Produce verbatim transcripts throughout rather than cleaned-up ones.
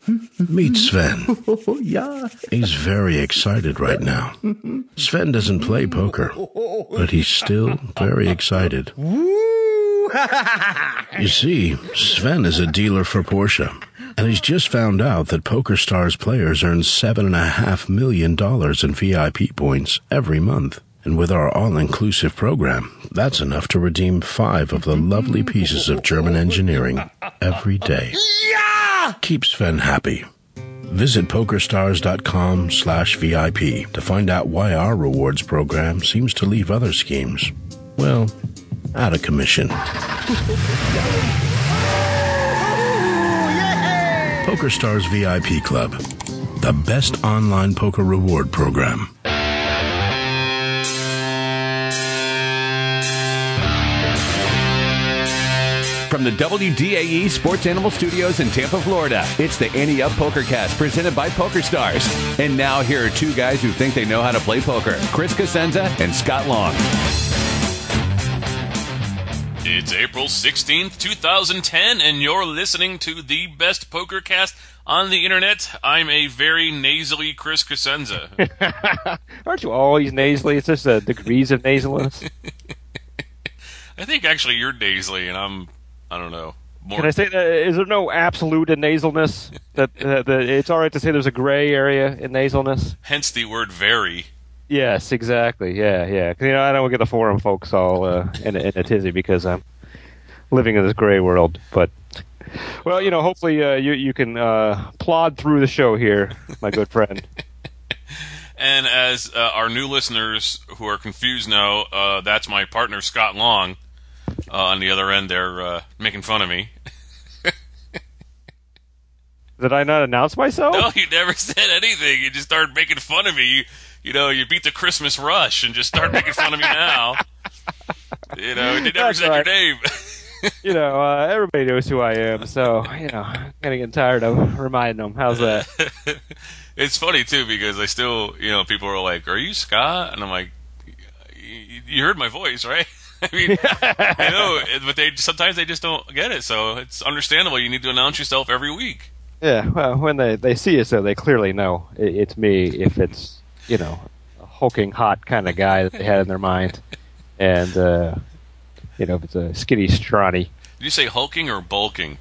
Meet Sven. Oh, yeah. He's very excited right now. Sven doesn't play poker, but he's still very excited. You see, Sven is a dealer for Porsche, and he's just found out that PokerStars players earn seven and a half million dollars in V I P points every month. And with our all-inclusive program, that's enough to redeem five of the lovely pieces of German engineering every day. Yeah! Keep Sven happy. Visit PokerStars.com slash VIP to find out why our rewards program seems to leave other schemes, well, out of commission. PokerStars V I P Club, the best online poker reward program. From the W D A E Sports Animal Studios in Tampa, Florida, it's the Ante Up PokerCast presented by PokerStars. And now here are two guys who think they know how to play poker, Chris Cosenza and Scott Long. It's April sixteenth, twenty ten, and you're listening to the best PokerCast on the internet. I'm a very nasally Chris Cosenza. Aren't you always nasally? It's just uh, degrees of nasalness. I think actually you're nasally, and I'm... I don't know. More... Can I say that? Is there no absolute in nasalness? That, uh, that it's all right to say there's a gray area in nasalness? Hence the word very. Yes, exactly. Yeah, yeah. 'Cause, you know, I don't get the forum folks all uh, in, in a tizzy because I'm living in this gray world. But, well, you know, hopefully uh, you, you can uh, plod through the show here, my good friend. And as uh, our new listeners who are confused know, uh, that's my partner, Scott Long. Uh, on the other end, they're uh, making fun of me. Did I not announce myself? No, you never said anything. You just started making fun of me. You, you know, you beat the Christmas rush and just started making fun of me now. You know, you never That's said right. your name. You know, uh, everybody knows who I am, so, you know, I'm kind of getting tired of reminding them. How's that? It's funny, too, because I still, you know, people are like, are you Scott? And I'm like, you heard my voice, right? I mean, I know, but they sometimes they just don't get it, so it's understandable. You need to announce yourself every week. Yeah, well, when they, they see us, though, they clearly know it, it's me if it's, you know, a hulking, hot kind of guy that they had in their mind. And, uh, you know, if it's a skinny, scrawny. Did you say hulking or bulking?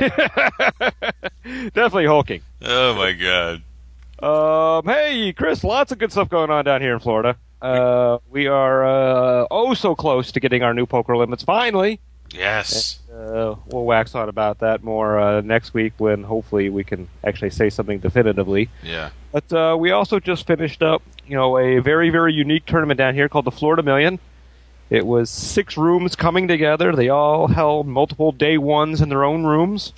Definitely hulking. Oh, my God. Um, hey, Chris, lots of good stuff going on down here in Florida. Uh, we are uh, oh so close to getting our new poker limits finally. Yes. And, uh, we'll wax on about that more uh, next week when hopefully we can actually say something definitively. Yeah. But uh, we also just finished up, you know, a very very unique tournament down here called the Florida Million. It was six rooms coming together. They all held multiple day ones in their own rooms,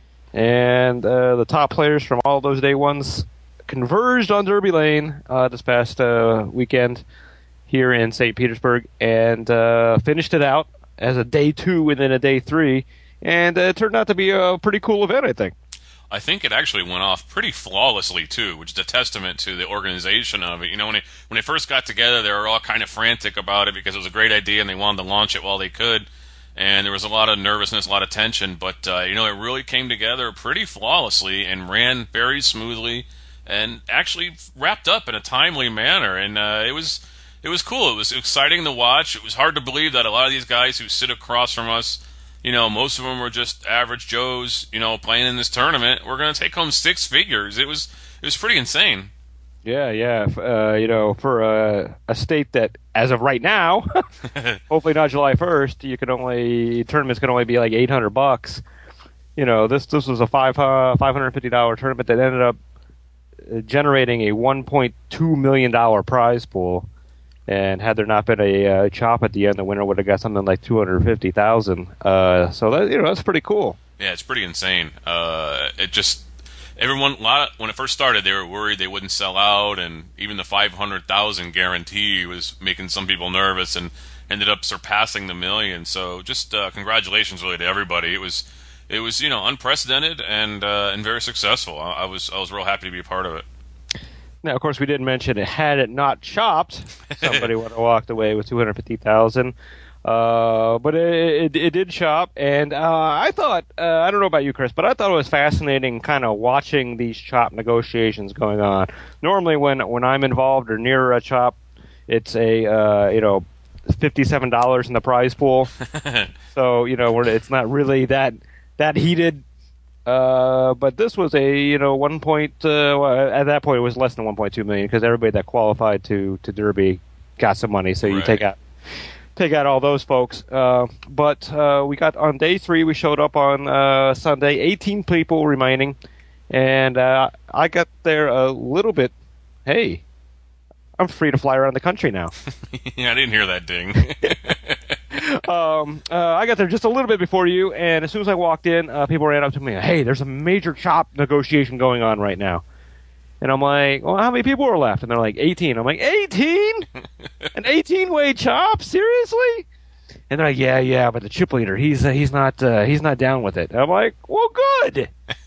and uh, the top players from all those day ones converged on Derby Lane uh, this past uh, weekend here in Saint Petersburg and uh, finished it out as a day two and then a day three, and uh, it turned out to be a pretty cool event, I think. I think it actually went off pretty flawlessly, too, which is a testament to the organization of it. You know, when, it, when they first got together, they were all kind of frantic about it because it was a great idea and they wanted to launch it while they could. And there was a lot of nervousness, a lot of tension. But, uh, you know, it really came together pretty flawlessly and ran very smoothly and actually wrapped up in a timely manner. And uh, it was it was cool. It was exciting to watch. It was hard to believe that a lot of these guys who sit across from us, you know, most of them were just average Joes, you know, playing in this tournament. We're going to take home six figures. It was it was pretty insane. Yeah, yeah. Uh, you know, for a, a state that, as of right now, hopefully not July first, you can only tournaments can only be like eight hundred bucks. You know, this this was a five uh, five hundred fifty dollar tournament that ended up generating a one point two million dollar prize pool. And had there not been a uh, chop at the end, the winner would have got something like two hundred fifty thousand. Uh, so that, you know, that's pretty cool. Yeah, it's pretty insane. Uh, it just everyone, a lot of, when it first started, they were worried they wouldn't sell out, and even the five hundred thousand guarantee was making some people nervous, and ended up surpassing the million. So just uh, congratulations, really, to everybody. It was, it was, you know, unprecedented and uh, and very successful. I, I was I was real happy to be a part of it. Now, of course, we didn't mention it. Had it not chopped, somebody would have walked away with two hundred fifty thousand. Uh, but it, it, it did chop, and uh, I thought, uh, I don't know about you, Chris, but I thought it was fascinating kind of watching these chop negotiations going on. Normally when, when I'm involved or near a chop, it's a, uh, you know, fifty-seven dollars in the prize pool. So, you know, it's not really that that heated. Uh, but this was a, you know, one point, uh, well, at that point it was less than one point two million because everybody that qualified to, to Derby got some money. So you Right. take out take out all those folks. Uh, but uh, we got on day three, we showed up on uh, Sunday, eighteen people remaining. And uh, I got there a little bit, hey, I'm free to fly around the country now. Yeah, I didn't hear that ding. um, uh, I got there just a little bit before you, and as soon as I walked in, uh, people ran up to me, hey, there's a major chop negotiation going on right now. And I'm like, well, how many people are left? And they're like, eighteen. I'm like, eighteen? An eighteen-way chop? Seriously? And they're like, yeah, yeah, but the chip leader, he's uh, he's not uh, he's not down with it. And I'm like, well, good.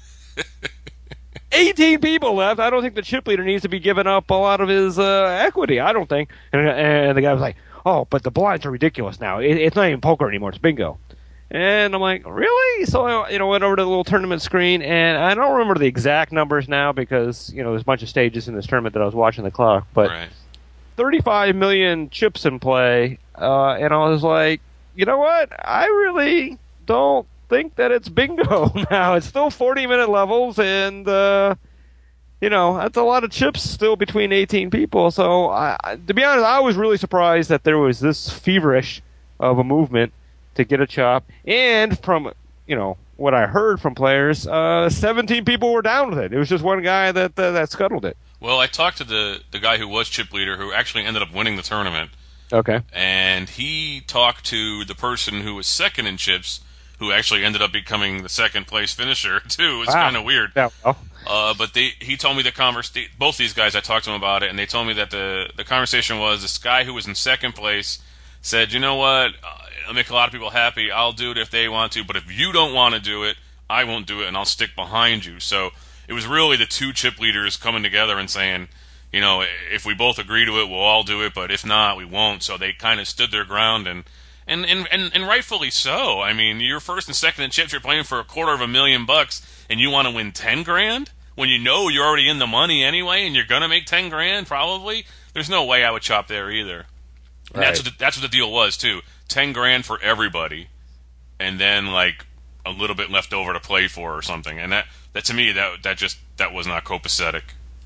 eighteen people left. I don't think the chip leader needs to be giving up a lot of his uh, equity. I don't think. And, and the guy was like, oh, but the blinds are ridiculous now. It, it's not even poker anymore. It's bingo. And I'm like, really? So I, you know, went over to the little tournament screen, and I don't remember the exact numbers now because, you know, there's a bunch of stages in this tournament that I was watching the clock. But Right. thirty-five million chips in play, uh, and I was like, you know what? I really don't think that it's bingo now. It's still forty-minute levels, and, uh, you know, that's a lot of chips still between eighteen people. So, I, I- to be honest, I was really surprised that there was this feverish of a movement to get a chop. And from, you know, what I heard from players, uh, seventeen people were down with it. It was just one guy that uh, that scuttled it. Well, I talked to the, the guy who was chip leader who actually ended up winning the tournament, Okay. and he talked to the person who was second in chips who actually ended up becoming the second place finisher, too. It's Wow. kind of weird. Yeah, well, Uh, but they, he told me the converse. Both these guys, I talked to them about it, and they told me that the the conversation was this guy who was in second place said, "You know what? Uh, it'll make a lot of people happy. I'll do it if they want to, but if you don't want to do it, I won't do it, and I'll stick behind you." So it was really the two chip leaders coming together and saying, you know, if we both agree to it, we'll all do it, but if not, we won't. So they kind of stood their ground, and and, and, and and rightfully so. I mean, you're first and second in chips, you're playing for a quarter of a million bucks, and you want to win ten grand? When you know you're already in the money anyway, and you're gonna make ten grand probably, there's no way I would chop there either. And that's Right. what the, that's what the deal was too. Ten grand for everybody, and then like a little bit left over to play for or something. And that, that to me that that just that was not copacetic.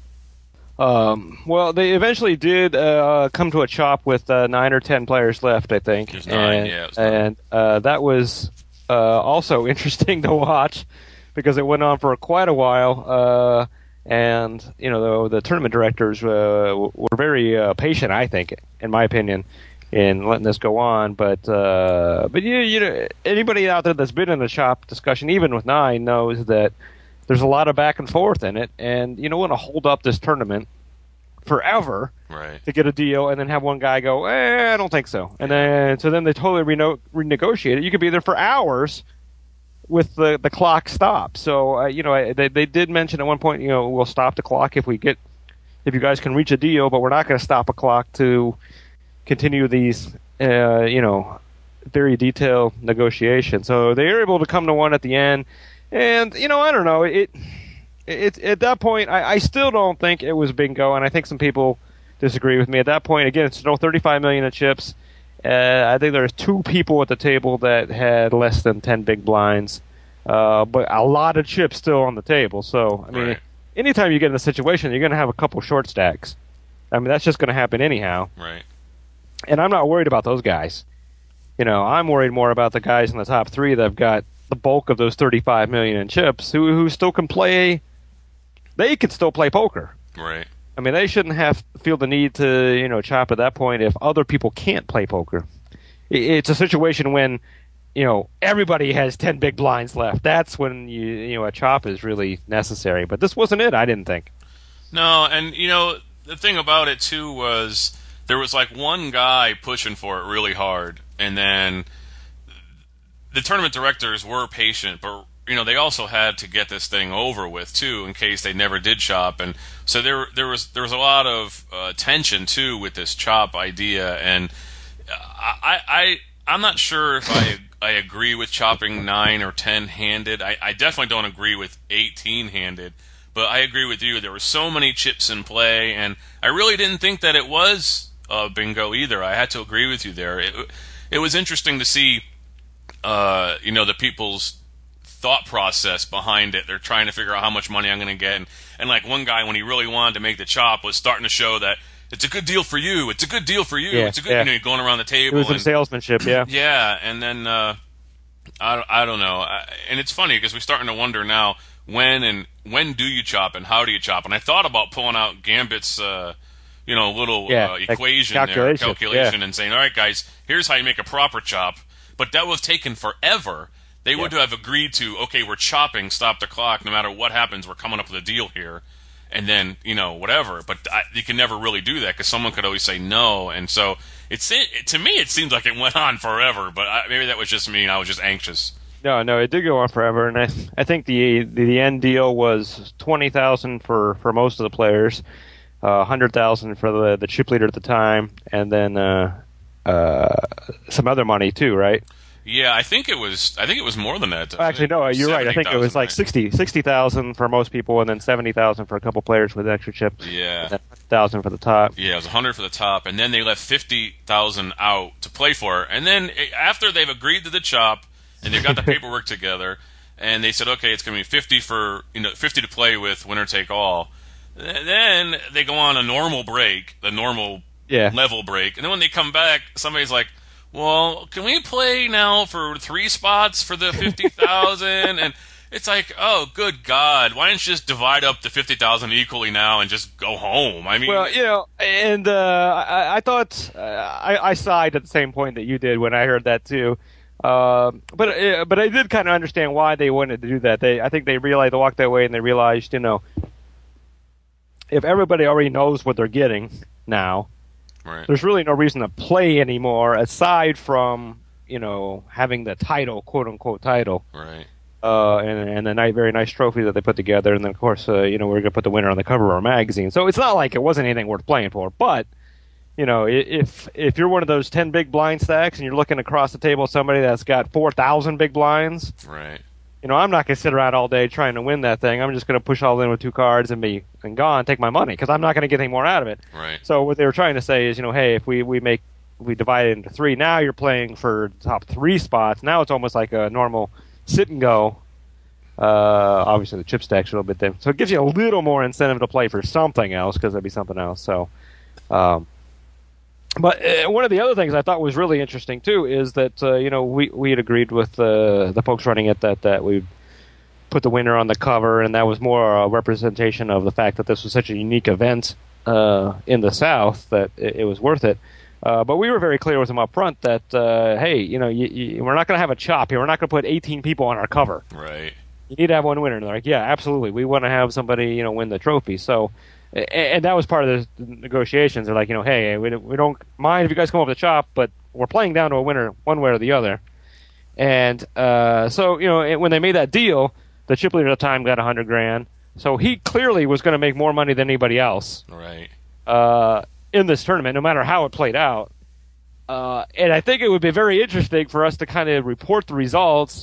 Um, well, they eventually did uh, come to a chop with uh, nine or ten players left, I think. There's nine, and, yeah, it was nine. And uh, that was uh, also interesting to watch because it went on for quite a while. Uh, and you know, the, the tournament directors uh, were very uh, patient, I think, in my opinion, in letting this go on. But uh, but you you know, anybody out there that's been in the chop discussion, even with nine, knows that there's a lot of back and forth in it, and you don't want to hold up this tournament forever Right. to get a deal, and then have one guy go, eh, I don't think so, and then so then they totally reno- renegotiate it. You could be there for hours with the the clock stopped. So uh, you know, I, they they did mention at one point, you know, we'll stop the clock if we get if you guys can reach a deal, but we're not going to stop a clock to continue these, uh, you know, very detailed negotiations. So they were able to come to one at the end. And, you know, I don't know. It, it at that point, I, I still don't think it was bingo, and I think some people disagree with me. At that point, again, it's still thirty-five million in chips. Uh, I think there's two people at the table that had less than ten big blinds, uh, but a lot of chips still on the table. So, I mean, Right. anytime you get in a situation, you're going to have a couple short stacks. I mean, that's just going to happen anyhow. Right. And I'm not worried about those guys. You know, I'm worried more about the guys in the top three that have got the bulk of those thirty-five million in chips, who who still can play. They can still play poker. Right. I mean, they shouldn't have feel the need to, you know, chop at that point if other people can't play poker. It, it's a situation when, you know, everybody has ten big blinds left. That's when you you know a chop is really necessary. But this wasn't it. I didn't think. No, and you know the thing about it too was there was like one guy pushing for it really hard, and then the tournament directors were patient, but you know they also had to get this thing over with too, in case they never did chop, and so there there was there was a lot of uh, tension too with this chop idea, and I I I'm not sure if I I agree with chopping nine or ten handed. I, I definitely don't agree with eighteen handed. But I agree with you. There were so many chips in play, and I really didn't think that it was uh, bingo either. I had to agree with you there. It, it was interesting to see, uh, you know, the people's thought process behind it. They're trying to figure out how much money I'm going to get, and, and like one guy, when he really wanted to make the chop, was starting to show that it's a good deal for you. It's a good deal for you. Yeah, it's a good, yeah. you know, going around the table. It was some and, salesmanship, yeah. Yeah, and then uh, I, I don't know. I, and it's funny because we're starting to wonder now when and when do you chop and how do you chop. And I thought about pulling out Gambit's, uh, you know, little yeah, uh, equation calculation, there, calculation, yeah. and saying, all right, guys, here's how you make a proper chop. But that would have taken forever. They would Yeah. have agreed to, okay, we're chopping, stop the clock, no matter what happens, we're coming up with a deal here. And then, you know, whatever. But I, you can never really do that because someone could always say no. And so, it's it, to me, it seems like it went on forever. But I, maybe that was just me and I was just anxious. No, no, it did go on forever, and I, I think the the, the end deal was twenty thousand for, for most of the players, uh, hundred thousand for the the chip leader at the time, and then uh, uh, some other money too, right? Yeah, I think it was. I think it was more than that. Actually, no, you're right. I think it was like right? sixty sixty thousand for most people, and then seventy thousand for a couple players with extra chips. Yeah, and then one thousand for the top. Yeah, it was a hundred for the top, and then they left fifty thousand out to play for, and then after they've agreed to the chop. And they've got the paperwork together, and they said, okay, it's going to be fifty for you know fifty to play with, winner take all. Then they go on a normal break, the normal yeah. level break, and then when they come back, somebody's like, well, can we play now for three spots for the fifty thousand? And it's like, oh, good God, why don't you just divide up the fifty thousand equally now and just go home? I mean, well, you know, and uh, I, I thought uh, I, I sighed at the same point that you did when I heard that too. Uh, but uh, but I did kind of understand why they wanted to do that. They I think they realized they walked that way and they realized, you know, if everybody already knows what they're getting now, right. there's really no reason to play anymore aside from, you know, having the title, quote unquote title, right? Uh, and and the nice, very nice trophy that they put together, and then of course, uh, you know, we're gonna put the winner on the cover of our magazine. So it's not like it wasn't anything worth playing for, but. You know, if if you're one of those ten big blind stacks and you're looking across the table at somebody that's got four thousand big blinds, right? You know, I'm not going to sit around all day trying to win that thing. I'm just going to push all in with two cards and be and gone, take my money because I'm not going to get any more out of it. Right. So what they were trying to say is, you know, hey, if we we make we divide it into three, now you're playing for top three spots. Now it's almost like a normal sit and go. Uh, obviously the chip stack's a little bit different, so it gives you a little more incentive to play for something else because there'd be something else. So. Um, But uh, one of the other things I thought was really interesting too is that uh, you know we we had agreed with uh, the folks running it that that we put the winner on the cover, and that was more a representation of the fact that this was such a unique event uh, in the South that it, it was worth it. Uh, but we were very clear with them up front that uh, hey, you know, you, you, we're not going to have a chop here. We're not going to put eighteen people on our cover. Right. You need to have one winner. And they're like, yeah, absolutely. We want to have somebody you know win the trophy. So. And that was part of the negotiations. They're like, you know, hey, we we don't mind if you guys come up with a chop, but we're playing down to a winner one way or the other. And uh, so, you know, when they made that deal, the chip leader at the time got a hundred grand. So he clearly was going to make more money than anybody else, right? Uh, in this tournament, no matter how it played out. Uh, and I think it would be very interesting for us to kind of report the results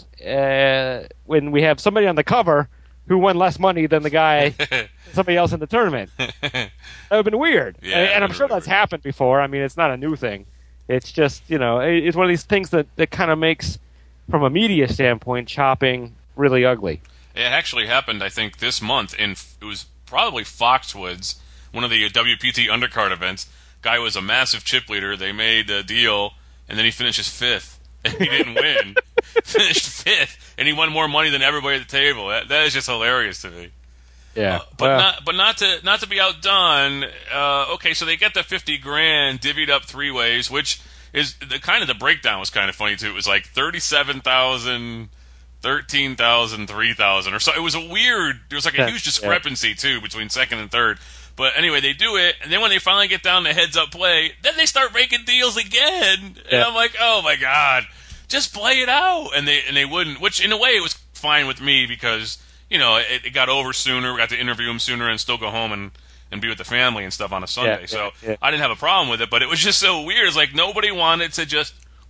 uh, when we have somebody on the cover who won less money than the guy, somebody else in the tournament. That would have been weird. Yeah, and, and I'm sure really that's weird. happened before. I mean, it's not a new thing. It's just, you know, it- it's one of these things that, that kind of makes, from a media standpoint, chopping really ugly. It actually happened, I think, this month. In it was probably Foxwoods, one of the W P T undercard events. Guy was a massive chip leader. They made a deal, and then he finishes fifth, and he didn't win. Finished fifth, and he won more money than everybody at the table. That, that is just hilarious to me. Yeah, Uh, but not, but not to not to be outdone. Uh, okay, so they get the fifty grand divvied up three ways, which is the kind of the breakdown was kind of funny too. It was like thirty-seven thousand, thirteen thousand, three thousand, or so. It was a weird. There was like a Yeah, huge discrepancy too between second and third. But anyway, they do it, and then when they finally get down to heads-up play, then they start making deals again, and Yeah. I'm like, oh my god, just play it out, and they and they wouldn't. Which in a way it was fine with me because you know it, it got over sooner. We got to interview him sooner and still go home and, and be with the family and stuff on a Sunday. Yeah, so yeah, yeah. I didn't have a problem with it, but it was just so weird. It's like nobody wanted to just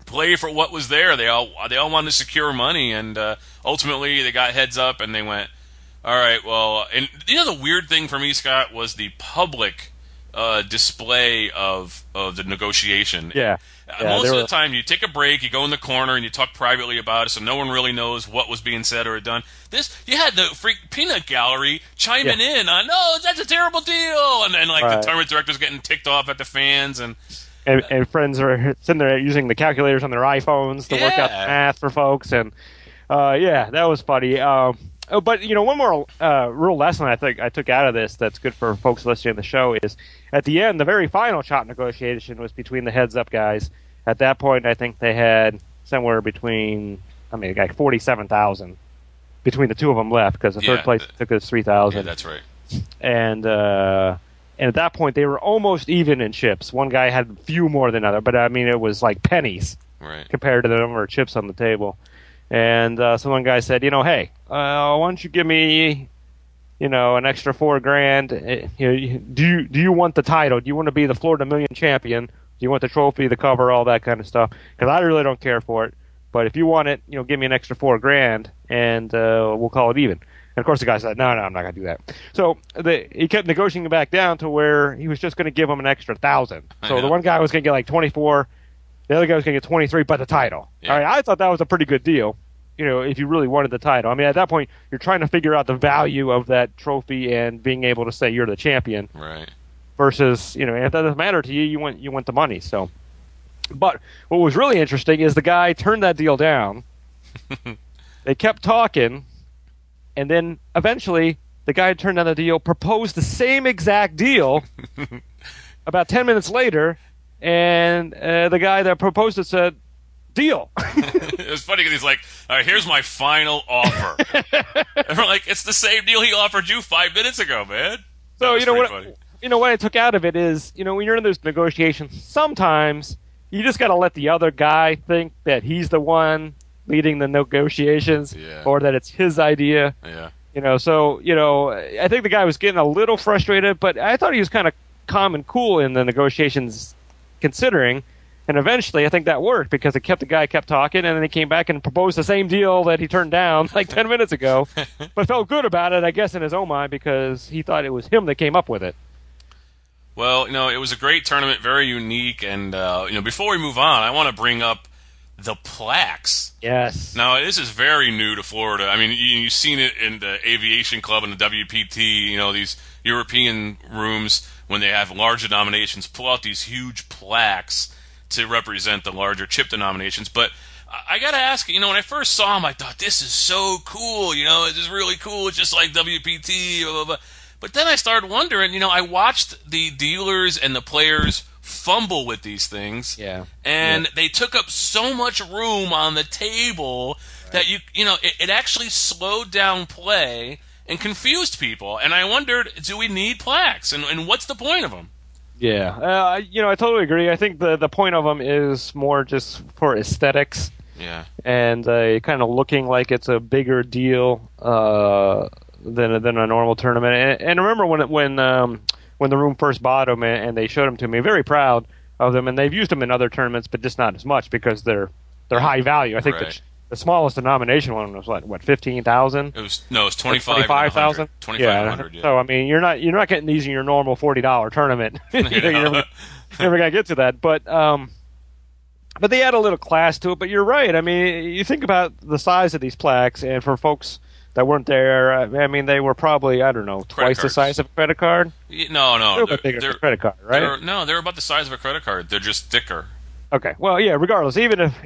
play for what was there. They all they all wanted to secure money, and uh, ultimately they got heads up and they went, all right, well, and you know the weird thing for me, Scott, was the public uh, display of of the negotiation. Yeah. Uh, yeah Most of were... the time, you take a break, you go in the corner, and you talk privately about it, so no one really knows what was being said or done. This, you had the freak peanut gallery chiming yeah. in on, no, that's a terrible deal, and then like right. the tournament director's getting ticked off at the fans, and and, and friends are sitting there using the calculators on their iPhones to yeah. work out the math for folks, and uh, yeah, that was funny. Um, oh, but you know, one more uh, real lesson I think I took out of this that's good for folks listening to the show is at the end, the very final chop negotiation was between the heads-up guys. At that point, I think they had somewhere between, I mean, like forty-seven thousand between the two of them left because the yeah, third place took us three thousand. Yeah, that's right. And uh, and at that point, they were almost even in chips. One guy had a few more than other, but I mean, it was like pennies right. compared to the number of chips on the table. And uh, so one guy said, you know, hey, uh, why don't you give me, you know, an extra four grand? You know, do you do you want the title? Do you want to be the Florida Million champion? Do you want the trophy, the cover, all that kind of stuff? Because I really don't care for it. But if you want it, you know, give me an extra four grand, and uh, we'll call it even. And of course, the guy said, no, no, I'm not going to do that. So the, he kept negotiating back down to where he was just going to give him an extra thousand. So the one guy was going to get like twenty-four, the other guy was going to get twenty-three, but the title. Yeah. All right, I thought that was a pretty good deal. You know, if you really wanted the title. I mean, at that point, you're trying to figure out the value of that trophy and being able to say you're the champion. Right. Versus, you know, if that doesn't matter to you, you want you want the money. So, but what was really interesting is the guy turned that deal down. They kept talking, and then eventually the guy who turned down the deal proposed the same exact deal about ten minutes later, and uh, the guy that proposed it said, deal. It was funny because he's like, all right, here's my final offer. And we're like, it's the same deal he offered you five minutes ago, man. So, you know what? Funny. You know what I took out of it is, you know, when you're in those negotiations, sometimes you just got to let the other guy think that he's the one leading the negotiations, yeah. or that it's his idea. Yeah. You know, so, you know, I think the guy was getting a little frustrated, but I thought he was kind of calm and cool in the negotiations considering. And eventually, I think that worked because it kept the guy kept talking, and then he came back and proposed the same deal that he turned down like ten minutes ago, but felt good about it, I guess, in his own mind because he thought it was him that came up with it. Well, you know, it was a great tournament, very unique, and uh, you know, before we move on, I want to bring up the plaques. Yes. Now, this is very new to Florida. I mean, you, you've seen it in the Aviation Club and the W P T. You know, these European rooms when they have large denominations pull out these huge plaques to represent the larger chip denominations. But I got to ask, you know, when I first saw them, I thought this is so cool. You know, this is really cool. It's just like W P T. Blah blah blah. But then I started wondering, you know, I watched the dealers and the players fumble with these things. Yeah. And yeah. they took up so much room on the table right. that, you you know, it, it actually slowed down play and confused people. And I wondered, do we need plaques? And, and what's the point of them? Yeah. Uh, you know, I totally agree. I think the, the point of them is more just for aesthetics. Yeah. And uh, kind of looking like it's a bigger deal uh, than than a normal tournament. And, and remember when it, when um, when the room first bought them and, and they showed them to me, very proud of them. And they've used them in other tournaments, but just not as much because they're they're high value. I think right. the, the smallest denomination one was what what fifteen thousand. It was no, it was twenty five twenty-five thousand. Twenty five hundred. Yeah. Yeah. So I mean, you're not you're not getting these in your normal forty dollar tournament. you know, you're never, never gonna get to that, but um. But they add a little class to it. But you're right. I mean, you think about the size of these plaques, and for folks that weren't there, I mean, they were probably, I don't know, credit twice cards. the size of a credit card. No, no, they're a bit bigger than a credit card, right? They're, no, they're about the size of a credit card. They're just thicker. Okay. Well, yeah. Regardless, even if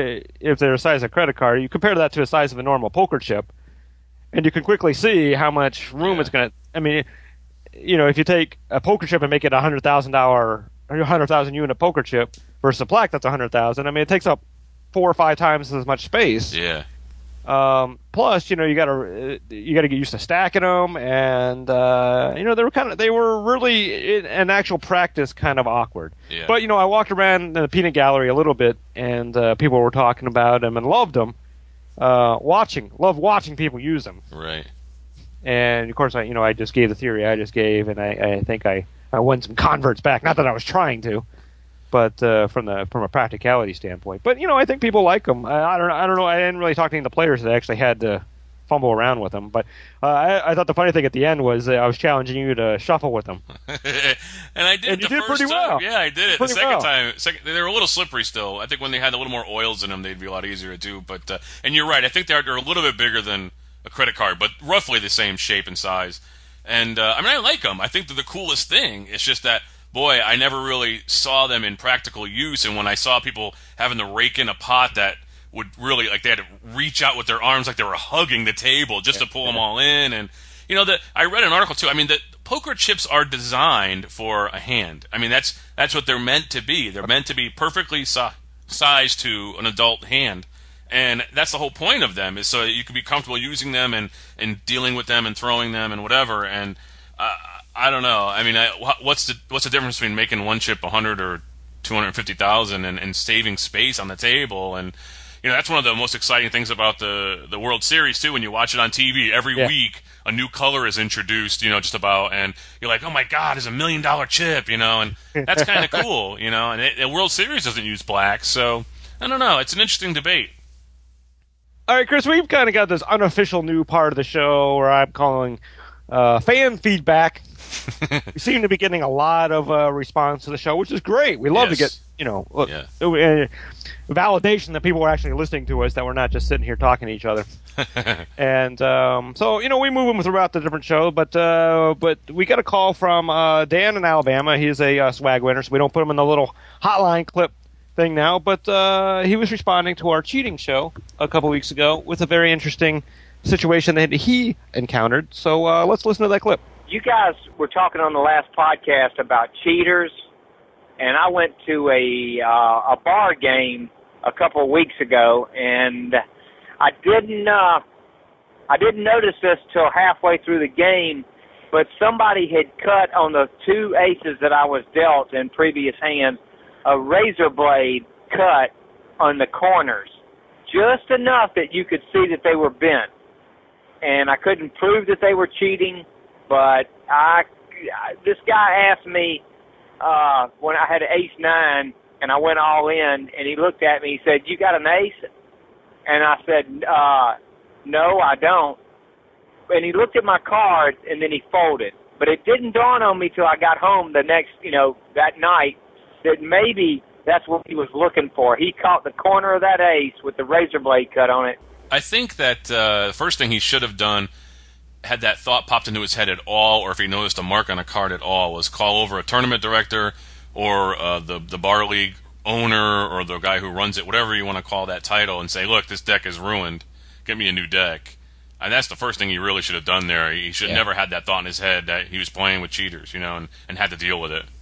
if they're the size of a credit card, you compare that to the size of a normal poker chip, and you can quickly see how much room Yeah. it's going to. I mean, you know, if you take a poker chip and make it a hundred thousand dollar, hundred thousand unit poker chip versus a plaque that's a hundred thousand. I mean, it takes up four or five times as much space. Yeah. Um, plus, you know, you got to you got to get used to stacking them, and uh, you know, they were kind of they were really in, in actual practice kind of awkward. Yeah. But you know, I walked around the peanut gallery a little bit, and uh, people were talking about them and loved them. Uh, watching, love watching people use them. Right. And of course, I you know I just gave the theory I just gave, and I, I think I, I won some converts back. Not that I was trying to, but uh, from the from a practicality standpoint. But you know, I think people like them. I, I don't I don't know. I didn't really talk to any of the players that actually had to fumble around with them. But uh, I, I thought the funny thing at the end was uh, I was challenging you to shuffle with them, and I did. And the you did first pretty time. well. Yeah, I did it. The Pretty second well. time, second, they were a little slippery still. I think when they had a little more oils in them, they'd be a lot easier to do. But uh, and you're right. I think they're they're a little bit bigger than a credit card, but roughly the same shape and size. And uh, I mean, I like them. I think they're the coolest thing. It's just that, boy, I never really saw them in practical use. And when I saw people having to rake in a pot that would really, like, they had to reach out with their arms like they were hugging the table just to pull them all in. And, you know, the, I read an article, too. I mean, the poker chips are designed for a hand. I mean, that's that's what they're meant to be. They're meant to be perfectly si- sized to an adult hand. And that's the whole point of them, is so that you can be comfortable using them and, and dealing with them and throwing them and whatever. And uh, I don't know. I mean, I, what's the what's the difference between making one chip a hundred or two hundred fifty thousand and, and saving space on the table? And you know, that's one of the most exciting things about the the World Series too. When you watch it on T V every Yeah. week, a new color is introduced. You know, just about, and you're like, oh my God, it's a million dollar chip. You know, and that's kind of cool. You know, and it, the World Series doesn't use black, so I don't know. It's an interesting debate. All right, Chris, we've kind of got this unofficial new part of the show where I'm calling uh, fan feedback. We seem to be getting a lot of uh, response to the show, which is great. We love Yes. to get, you know, look, Yeah. uh, validation that people are actually listening to us, that we're not just sitting here talking to each other. And um, so, you know, we move them throughout the different show, but uh, but we got a call from uh, Dan in Alabama. He's a uh, swag winner, so we don't put him in the little hotline clip thing now, but uh, he was responding to our cheating show a couple weeks ago with a very interesting situation that he encountered. So uh, let's listen to that clip. You guys were talking on the last podcast about cheaters, and I went to a uh, a bar game a couple of weeks ago, and I didn't uh, I didn't notice this till halfway through the game, but somebody had cut on the two aces that I was dealt in previous hands a razor blade cut on the corners, just enough that you could see that they were bent. And I couldn't prove that they were cheating, but I, this guy asked me uh, when I had an ace nine and I went all in, and he looked at me, he said, "You got an ace?" And I said, uh, "No, I don't." And he looked at my cards, and then he folded. But it didn't dawn on me till I got home the next, you know, that night, that maybe that's what he was looking for. He caught the corner of that ace with the razor blade cut on it. I think that uh, the first thing he should have done, had that thought popped into his head at all, or if he noticed a mark on a card at all, was call over a tournament director or uh, the the bar league owner or the guy who runs it, whatever you want to call that title, and say, "Look, this deck is ruined. Get me a new deck." And that's the first thing he really should have done there. He should Yeah. never had that thought in his head that he was playing with cheaters, you know, and, and had to deal with it.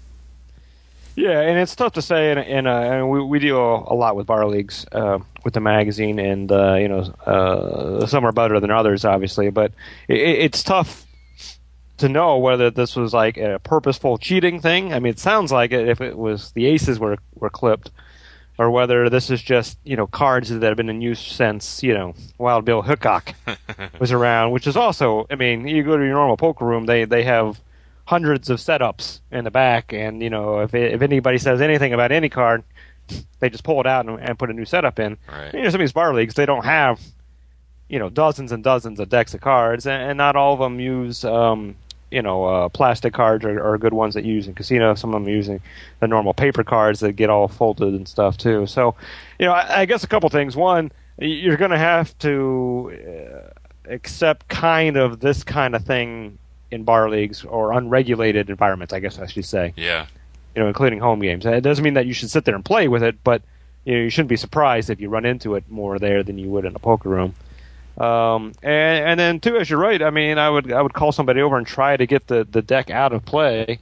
Yeah, and it's tough to say, and, and, uh, and we, we deal a lot with bar leagues uh, with the magazine, and uh, you know, uh, some are better than others, obviously, but it, it's tough to know whether this was like a purposeful cheating thing. I mean, it sounds like it if it was the aces were were clipped, or whether this is just, you know, cards that have been in use since, you know, Wild Bill Hickok was around, which is also, I mean, you go to your normal poker room, they they have hundreds of setups in the back, and you know, if it, if anybody says anything about any card, they just pull it out and, and put a new setup in. Right. You know, some of these bar leagues, they don't have, you know, dozens and dozens of decks of cards, and, and not all of them use, um, you know, uh, plastic cards are, are good ones that you use in casino. Some of them are using the normal paper cards that get all folded and stuff too. So, you know, I, I guess a couple things. One, you're going to have to uh, accept kind of this kind of thing in bar leagues or unregulated environments, I guess I should say. Yeah. You know, including home games. It doesn't mean that you should sit there and play with it, but you know, you shouldn't be surprised if you run into it more there than you would in a poker room. Um, and, and then too, as you're right, I mean, I would I would call somebody over and try to get the, the deck out of play.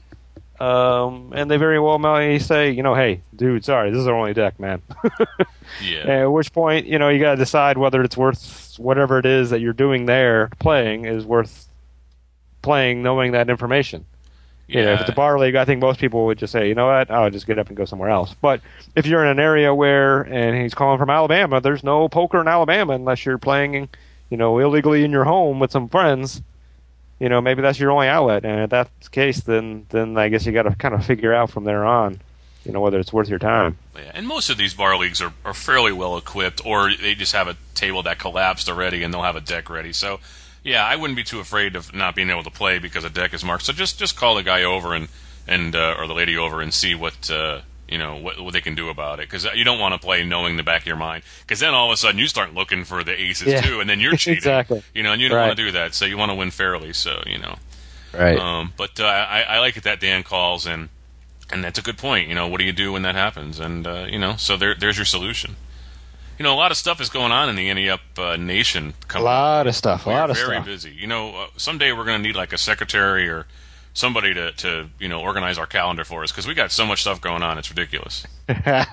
Um, and they very well may say, you know, hey, dude, sorry, this is our only deck, man. Yeah. At which point, you know, you got to decide whether it's worth whatever it is that you're doing there playing is worth playing, knowing that information. You know, if it's a bar league, I think most people would just say, you know what, I'll just get up and go somewhere else. But if you're in an area where, and he's calling from Alabama, there's no poker in Alabama unless you're playing, you know, illegally in your home with some friends. You know, maybe that's your only outlet. And if that's the case, then then I guess you got to kind of figure out from there on. you know, whether it's worth your time. Yeah, and most of these bar leagues are, are fairly well equipped, or they just have a table that collapsed already, and they'll have a deck ready. So, yeah, I wouldn't be too afraid of not being able to play because a deck is marked. So just just call the guy over and and uh, or the lady over and see what uh, you know what, what they can do about it, because you don't want to play knowing the back of your mind, because then all of a sudden you start looking for the aces yeah. too, and then you're cheating. Exactly. You know, and you don't right. want to do that. So you want to win fairly. So you know. Right. Um, but uh, I, I like it that Dan calls, and and that's a good point. You know, what do you do when that happens? And uh, you know, so there there's your solution. You know, a lot of stuff is going on in the Ante Up uh, Nation. A lot of stuff. A We're lot of very stuff. busy. You know, uh, someday we're going to need like a secretary or somebody to, to you know organize our calendar for us, because we got so much stuff going on. It's ridiculous. uh,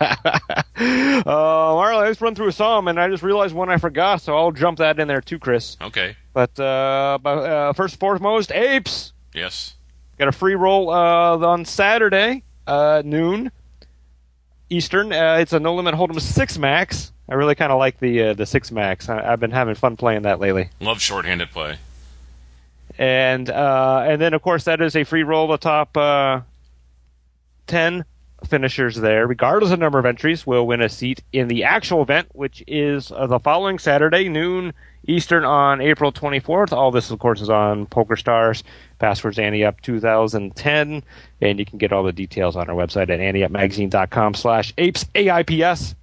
Marla, I just run through some, and I just realized one I forgot, so I'll jump that in there too, Chris. Okay. But, uh, but uh, first and foremost, Apes. Yes. Got a free roll uh, on Saturday, uh, noon Eastern. Uh, it's a no limit hold'em six max. I really kind of like the uh, the six max. I, I've been having fun playing that lately. Love shorthanded play. And uh, and then of course that is a free roll. The top uh, ten finishers there, regardless of number of entries, will win a seat in the actual event, which is uh, the following Saturday, noon Eastern on April twenty-fourth. All this, of course, is on PokerStars. Password's Ante Up twenty ten, and you can get all the details on our website at ante up magazine dot com slash apes, A I P S.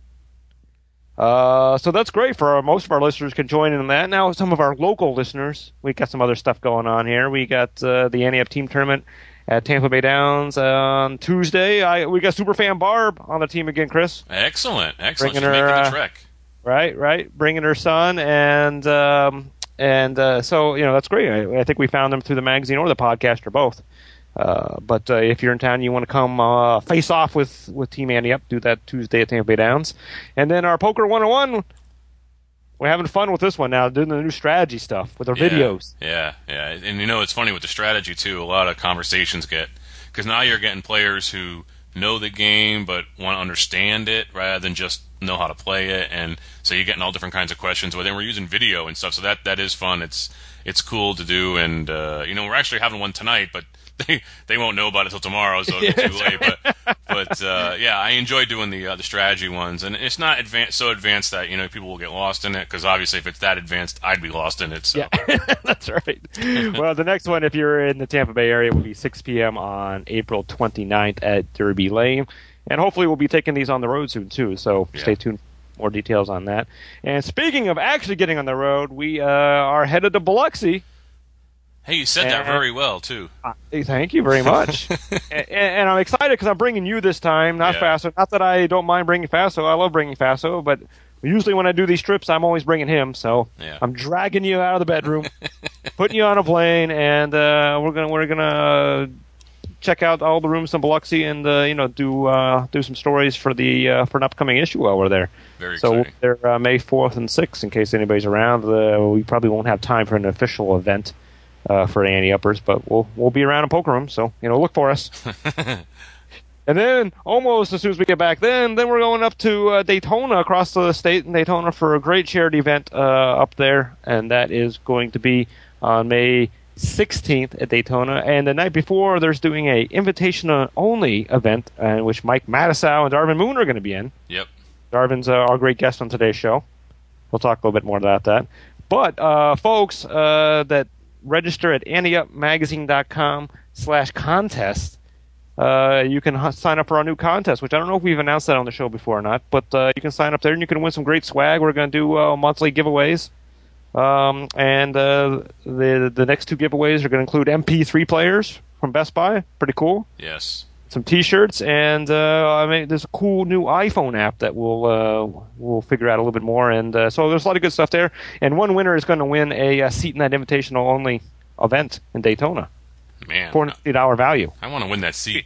Uh, so that's great for our, most of our listeners can join in that. Now, some of our local listeners, we got some other stuff going on here. We got uh, the Ante Up Team Tournament at Tampa Bay Downs on Tuesday. I, we got Superfan Barb on the team again, Chris. Excellent, excellent. Bringing She's her, making the uh, trek. Right, right. Bringing her son, and um, and uh, so, you know, that's great. I, I think we found them through the magazine or the podcast or both. Uh, but uh, if you're in town and you want to come uh, face off with, with Team Ante Up, do that Tuesday at Tampa Bay Downs. And then our Poker one oh one, we're having fun with this one now, doing the new strategy stuff with our yeah, videos. Yeah, yeah. And you know, it's funny with the strategy, too. A lot of conversations get, because now you're getting players who know the game but want to understand it rather than just know how to play it. And so you're getting all different kinds of questions. But then we're using video and stuff, so that, that is fun. It's it's cool to do. And, uh, you know, we're actually having one tonight, but they they won't know about it till tomorrow, so it'll be too late. But but uh, yeah, I enjoy doing the uh, the strategy ones, and it's not advanced, so advanced that you know people will get lost in it. Because obviously, if it's that advanced, I'd be lost in it. So. Yeah, that's right. Well, the next one, if you're in the Tampa Bay area, will be six p.m. on April twenty-ninth at Derby Lane, and hopefully we'll be taking these on the road soon too. So yeah. Stay tuned. More details on that. And speaking of actually getting on the road, we uh, are headed to Biloxi. Hey, you said and, that very well, too. Uh, thank you very much. and, and I'm excited because I'm bringing you this time, not yeah. Faso. Not that I don't mind bringing Faso. I love bringing Faso, but usually when I do these trips, I'm always bringing him. So yeah. I'm dragging you out of the bedroom, putting you on a plane, and uh, we're gonna we're gonna check out all the rooms in Biloxi and uh, you know do uh, do some stories for the uh, for an upcoming issue while we're there. Very so exciting. we'll be there uh, May fourth and sixth, in case anybody's around. Uh, we probably won't have time for an official event. Uh, for Ante Uppers, but we'll we'll be around in Poker Room, so you know look for us. And then almost as soon as we get back, then then we're going up to uh, Daytona, across the state in Daytona, for a great charity event uh, up there, and that is going to be on May sixteenth at Daytona. And the night before, there's doing a invitation only event uh, in which Mike Matisow and Darvin Moon are going to be in. Yep. Darvin's uh, our great guest on today's show. We'll talk a little bit more about that. But uh, folks, uh, that register at ante up magazine dot com slash contest. Uh, you can h- sign up for our new contest, which I don't know if we've announced that on the show before or not, but uh, you can sign up there and you can win some great swag. We're going to do uh, monthly giveaways. Um, and uh, the the next two giveaways are going to include M P three players from Best Buy. Pretty cool. Yes. Some T-shirts, and uh, I mean, there's a cool new iPhone app that we'll uh, we'll figure out a little bit more. And uh, so there's a lot of good stuff there. And one winner is going to win a, a seat in that invitational only event in Daytona. Man, four hundred fifty dollars value. I want to win that seat.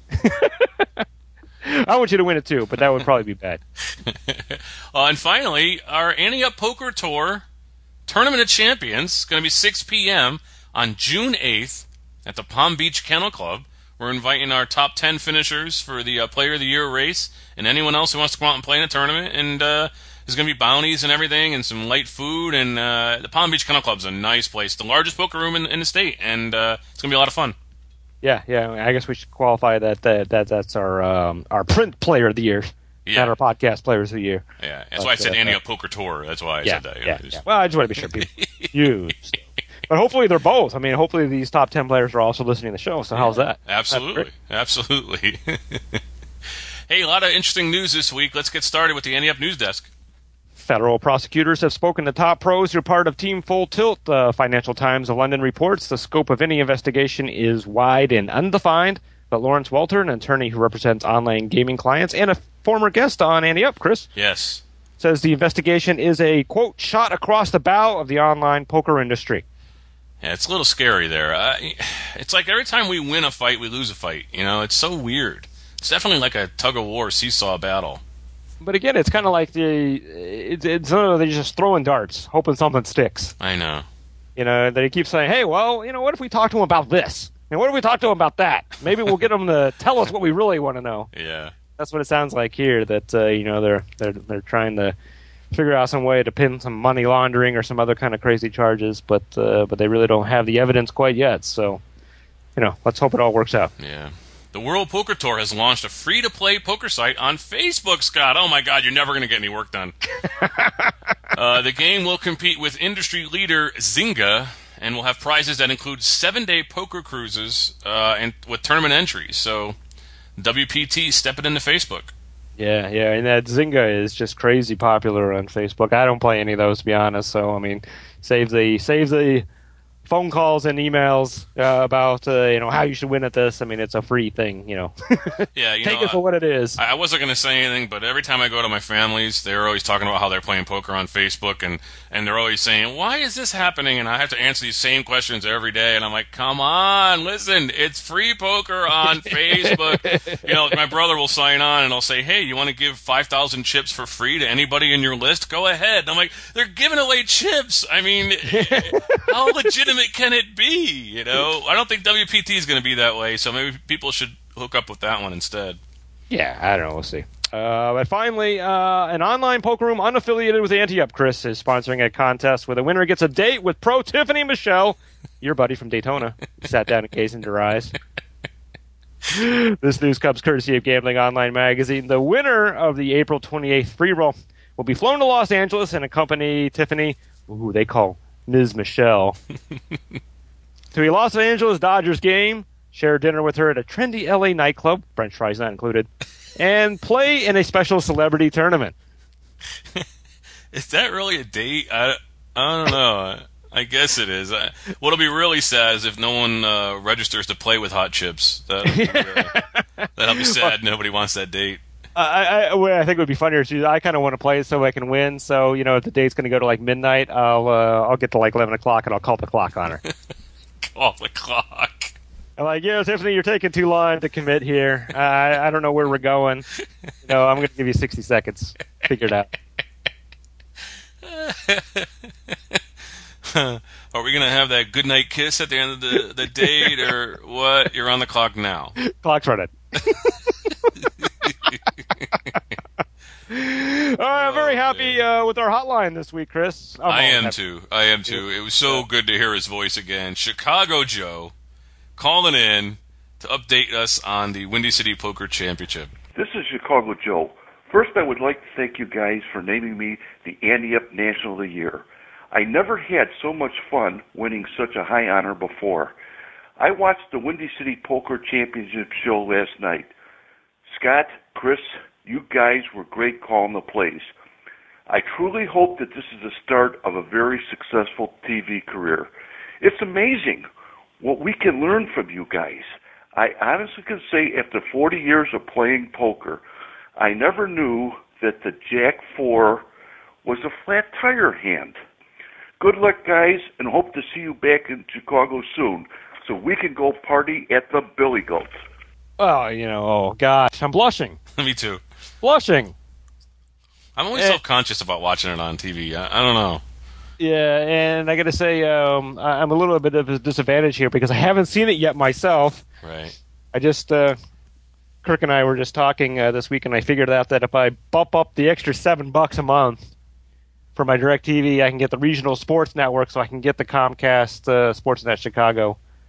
I want you to win it too, but that would probably be bad. uh, and finally, our Ante Up Poker Tour Tournament of Champions is going to be six p.m. on June eighth at the Palm Beach Kennel Club. We're inviting our top ten finishers for the uh, Player of the Year race, and anyone else who wants to come out and play in a tournament. And uh, there's going to be bounties and everything, and some light food. And uh, the Palm Beach Kennel Club is a nice place, the largest poker room in, in the state, and uh, it's going to be a lot of fun. Yeah, yeah. I guess we should qualify that that, that that's our um, our print player of the year, Yeah. not our podcast players of the year. Yeah, that's But, why I said uh, Andy Up Poker Tour. That's why I Yeah, said that. yeah, yeah. Well, I just want to be sure people use. But hopefully they're both. I mean, hopefully these top ten players are also listening to the show. So how's that? Absolutely, absolutely. Hey, a lot of interesting news this week. Let's get started with the Andy Up News Desk. Federal prosecutors have spoken to top pros who are part of Team Full Tilt. The Financial Times of London reports the scope of any investigation is wide and undefined. But Lawrence Welter, an attorney who represents online gaming clients and a former guest on Andy Up, Chris, Yes. says the investigation is a, quote, shot across the bow of the online poker industry. Yeah, it's a little scary there. Uh, it's like every time we win a fight, we lose a fight. You know, it's so weird. It's definitely like a tug-of-war seesaw battle. But again, it's kind of like the it's, it's uh, they're just throwing darts, hoping something sticks. I know. You know, they keep saying, "Hey, well, you know, what if we talk to him about this? And what if we talk to him about that? Maybe we'll get them to tell us what we really want to know." Yeah. That's what it sounds like here. That uh, you know, they're they're they're trying to figure out some way to pin some money laundering or some other kind of crazy charges, but uh, but they really don't have the evidence quite yet. So, you know, let's hope it all works out. Yeah. The World Poker Tour has launched a free-to-play poker site on Facebook, Scott. Oh, my God, you're never going to get any work done. uh, the game will compete with industry leader Zynga and will have prizes that include seven-day poker cruises uh, and with tournament entries. So W P T stepping into Facebook. Yeah, yeah, and that Zynga is just crazy popular on Facebook. I don't play any of those, to be honest. So, I mean, save the save the phone calls and emails uh, about uh, you know how you should win at this. I mean, it's a free thing, you know. Yeah, you Take know, it for what it is. I, I wasn't going to say anything, but every time I go to my family's, they're always talking about how they're playing poker on Facebook, and, and they're always saying, "Why is this happening?" And I have to answer these same questions every day, and I'm like, "Come on, listen, it's free poker on Facebook." You know, my brother will sign on, and I'll say, "Hey, you want to give five thousand chips for free to anybody in your list? Go ahead." And I'm like, "They're giving away chips. I mean, how legitimate can it be?" You know, I don't think W P T is going to be that way, so maybe people should hook up with that one instead. Yeah, I don't know. We'll see. Uh, but finally, uh, an online poker room unaffiliated with Ante Up, Chris, is sponsoring a contest where the winner gets a date with pro Tiffany Michelle, your buddy from Daytona. Sat down and gazed into her eyes. This news comes courtesy of Gambling Online Magazine. The winner of the April twenty-eighth free roll will be flown to Los Angeles and accompany Tiffany, who they call Miz Michelle, to a Los Angeles Dodgers game, share dinner with her at a trendy L A nightclub, French fries not included, and play in a special celebrity tournament. Is that really a date? I, I don't know. I guess it is. I, what'll be really sad is if no one uh, registers to play with Hot Chips. That'll be, uh, that'll be sad. Nobody wants that date. I, I, what I think would be funnier is I kind of want to play it so I can win. So, you know, if the date's going to go to like midnight, I'll uh, I'll get to like eleven o'clock and I'll call the clock on her. Call the clock. I'm like, yeah, Tiffany, you're taking too long to commit here. Uh, I, I don't know where we're going. You know, I'm going to give you sixty seconds. Figure it out. Are we going to have that goodnight kiss at the end of the, the date or what? You're on the clock now. Clock's running. All right, I'm very happy uh, with our hotline this week, Chris. I'm I am happy. too. I am too. It was so good to hear his voice again. Chicago Joe calling in to update us on the Windy City Poker Championship. This is Chicago Joe. First, I would like to thank you guys for naming me the Andy Up National of the Year. I never had so much fun winning such a high honor before. I watched the Windy City Poker Championship show last night. Scott, Chris, you guys were great calling the plays. I truly hope that this is the start of a very successful T V career. It's amazing what we can learn from you guys. I honestly can say after forty years of playing poker, I never knew that the Jack four was a flat tire hand. Good luck, guys, and hope to see you back in Chicago soon so we can go party at the Billy Goat. Oh, you know, oh, gosh, I'm blushing. Me too. Blushing. I'm always Eh. self-conscious about watching it on T V. I, I don't know. Yeah, and I got to say, um, I- I'm a little bit of a disadvantage here because I haven't seen it yet myself. Right. I just, uh, Kirk and I were just talking uh, this week, and I figured out that if I bump up the extra seven bucks a month for my DirecTV, I can get the regional sports network, so I can get the Comcast uh, Sportsnet Chicago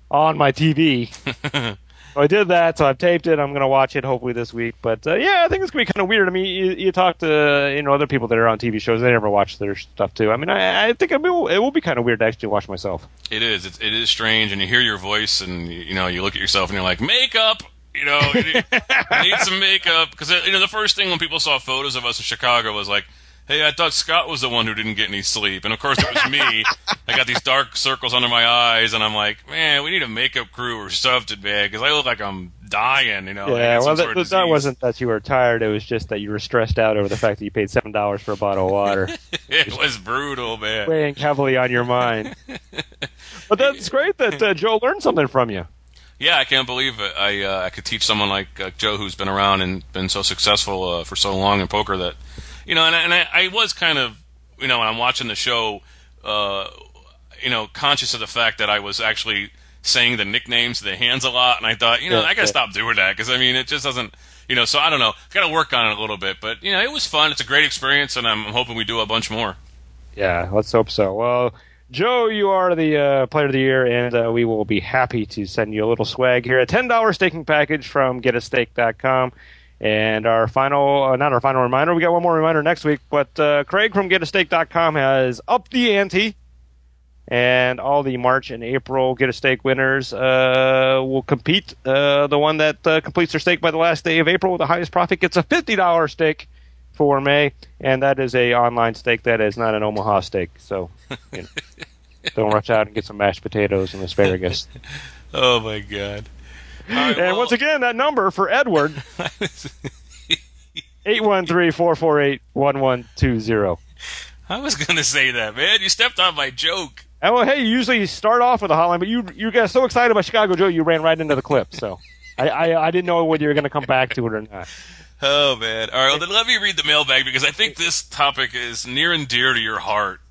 on my T V. So I did that, so I've taped it. I'm going to watch it hopefully this week. But uh, yeah, I think it's going to be kind of weird. I mean, you, you talk to you know other people that are on T V shows; they never watch their stuff too. I mean, I, I think it will, it will be kind of weird to actually watch myself. It is. It's, it is strange, and you hear your voice, and you know you look at yourself, and you're like, makeup. You know, you need, you need some makeup because you know the first thing when people saw photos of us in Chicago was like, hey, I thought Scott was the one who didn't get any sleep. And, of course, it was me. I got these dark circles under my eyes, and I'm like, man, we need a makeup crew or something, man, because I look like I'm dying, you know. Yeah, well, that, that wasn't that you were tired. It was just that you were stressed out over the fact that you paid seven dollars for a bottle of water. It was brutal, man. Weighing heavily on your mind. But that's great that uh, Joe learned something from you. Yeah, I can't believe it. I uh, I could teach someone like uh, Joe, who's been around and been so successful uh, for so long in poker that, you know, and, I, and I, I was kind of, you know, when I'm watching the show, uh, you know, conscious of the fact that I was actually saying the nicknames of the hands a lot, and I thought, you know, yeah, I got to yeah. stop doing that because, I mean, it just doesn't, you know, so I don't know. Got to work on it a little bit, but, you know, it was fun. It's a great experience, and I'm hoping we do a bunch more. Yeah, let's hope so. Well, Joe, you are the uh, player of the year, and uh, we will be happy to send you a little swag here. A ten dollars staking package from get a stake dot com. And our final, uh, not our final reminder, we got one more reminder next week, but uh, Craig from get a stake dot com has upped the ante, and all the March and April Get a Stake winners uh, will compete. Uh, the one that uh, completes their stake by the last day of April with the highest profit gets a fifty dollars stake for May, and that is a online stake that is not an Omaha stake. So, you know, don't rush out and get some mashed potatoes and asparagus. Oh, my God. Right, and well, once again, that number for Edward, eight one three, four four eight, one one two zero. I was going to say that, man. You stepped on my joke. And well, hey, you usually start off with a hotline, but you you got so excited about Chicago Joe, you ran right into the clip. So I, I, I didn't know whether you were going to come back to it or not. Oh, man. All right, well, then let me read the mailbag because I think this topic is near and dear to your heart.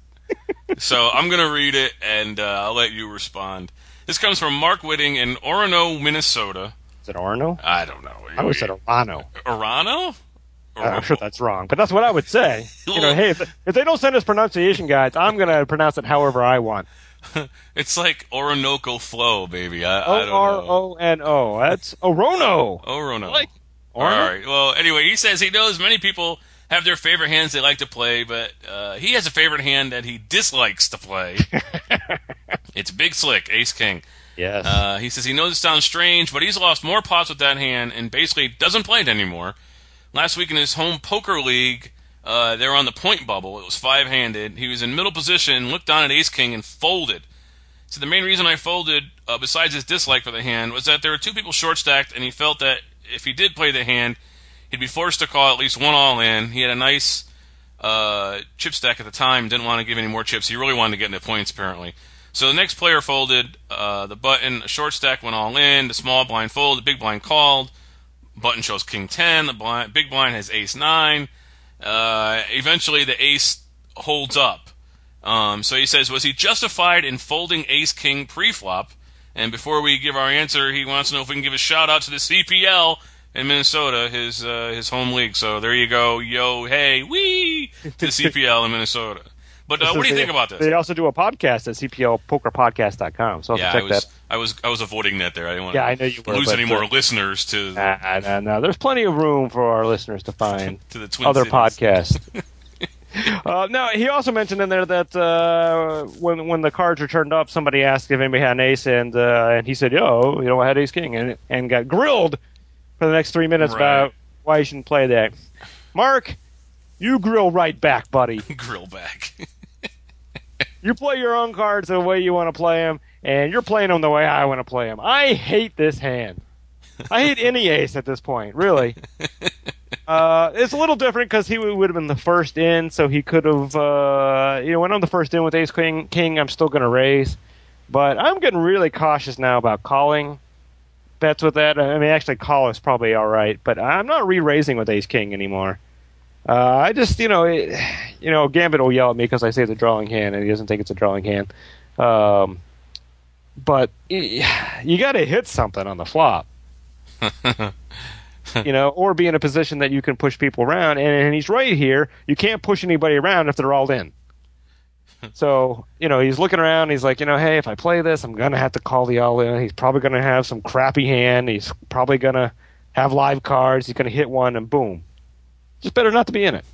So I'm going to read it, and uh, I'll let you respond. This comes from Mark Whitting in Orono, Minnesota. Is it Orono? I don't know. I always said Orano. Orano? Uh, I'm sure that's wrong, but that's what I would say. You know, hey, if, if they don't send us pronunciation guides, I'm going to pronounce it however I want. It's like Orinoco Flow, baby. I, O I don't know. R O N O. That's Orono. Orono. Like All right. Well, anyway, he says he knows many people have their favorite hands they like to play, but uh, he has a favorite hand that he dislikes to play. It's Big Slick, Ace King. Yes. Uh, he says he knows it sounds strange, but he's lost more pots with that hand and basically doesn't play it anymore. Last week in his home poker league, uh, they were on the point bubble. It was five-handed. He was in middle position, looked down at Ace King, and folded. So the main reason I folded, uh, besides his dislike for the hand, was that there were two people short-stacked, and he felt that if he did play the hand, he'd be forced to call at least one all-in. He had a nice uh, chip stack at the time, didn't want to give any more chips. He really wanted to get into points, apparently. So the next player folded, uh, the button, a short stack went all in, the small blind folded, the big blind called, button shows king ten, the blind, big blind has ace nine. Uh, eventually the ace holds up. Um, so he says, was he justified in folding ace king pre-flop? And before we give our answer, he wants to know if we can give a shout out to the C P L in Minnesota, his uh, his home league. So there you go, yo, hey, wee, to the C P L in Minnesota. But uh, what do you think about this? They also do a podcast at C P L poker podcast dot com, so I'll yeah, check I was, that. I was I was avoiding that there. I didn't want yeah, to I know you were, lose but, any more uh, listeners to Nah, nah, nah. There's plenty of room for our listeners to find to the Twin other Cities. podcasts. uh, now, he also mentioned in there that uh, when when the cards were turned up, somebody asked if anybody had an ace, and uh, and he said, "Yo, you know, I had ace king," and and got grilled for the next three minutes Right. about why you shouldn't play that. Mark, you grill right back, buddy. grill back. You play your own cards the way you want to play them, and you're playing them the way I want to play them. I hate this hand. I hate any ace at this point, really. Uh, it's a little different because he would have been the first in, so he could have, uh, you know, when I'm the first in with ace king, king I'm still going to raise. But I'm getting really cautious now about calling bets with that. I mean, actually, call is probably all right, but I'm not re-raising with ace king anymore. Uh, I just, you know, it, you know, Gambit will yell at me because I say it's a drawing hand, and he doesn't think it's a drawing hand. Um, but y- you got to hit something on the flop, you know, or be in a position that you can push people around. And, and he's right here. You can't push anybody around if they're all in. So, you know, he's looking around. He's like, you know, hey, if I play this, I'm going to have to call the all-in. He's probably going to have some crappy hand. He's probably going to have live cards. He's going to hit one, and boom. Just better not to be in it.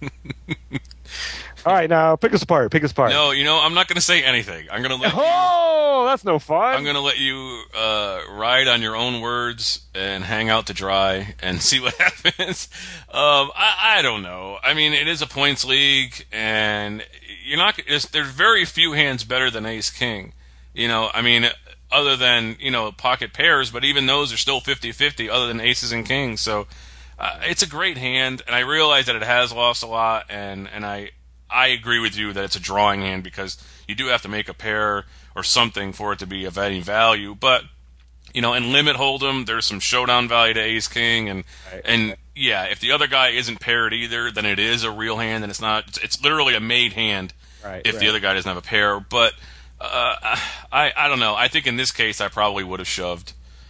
All right, now, pick us apart. Pick us apart. No, you know, I'm not going to say anything. I'm going to let you... Oh, that's no fun. I'm going to let you uh, ride on your own words and hang out to dry and see what happens. Um, I, I don't know. I mean, it is a points league, and you're not. There's very few hands better than Ace King. You know, I mean, other than, you know, pocket pairs, but even those are still fifty-fifty other than aces and kings. So uh, it's a great hand, and I realize that it has lost a lot, and, and I... I agree with you that it's a drawing hand because you do have to make a pair or something for it to be of any value. But, you know, in limit hold'em, there's some showdown value to Ace King, and right. and yeah, if the other guy isn't paired either, then it is a real hand, and it's not. It's, it's literally a made hand right, if right. the other guy doesn't have a pair. But uh, I I don't know. I think in this case, I probably would have shoved,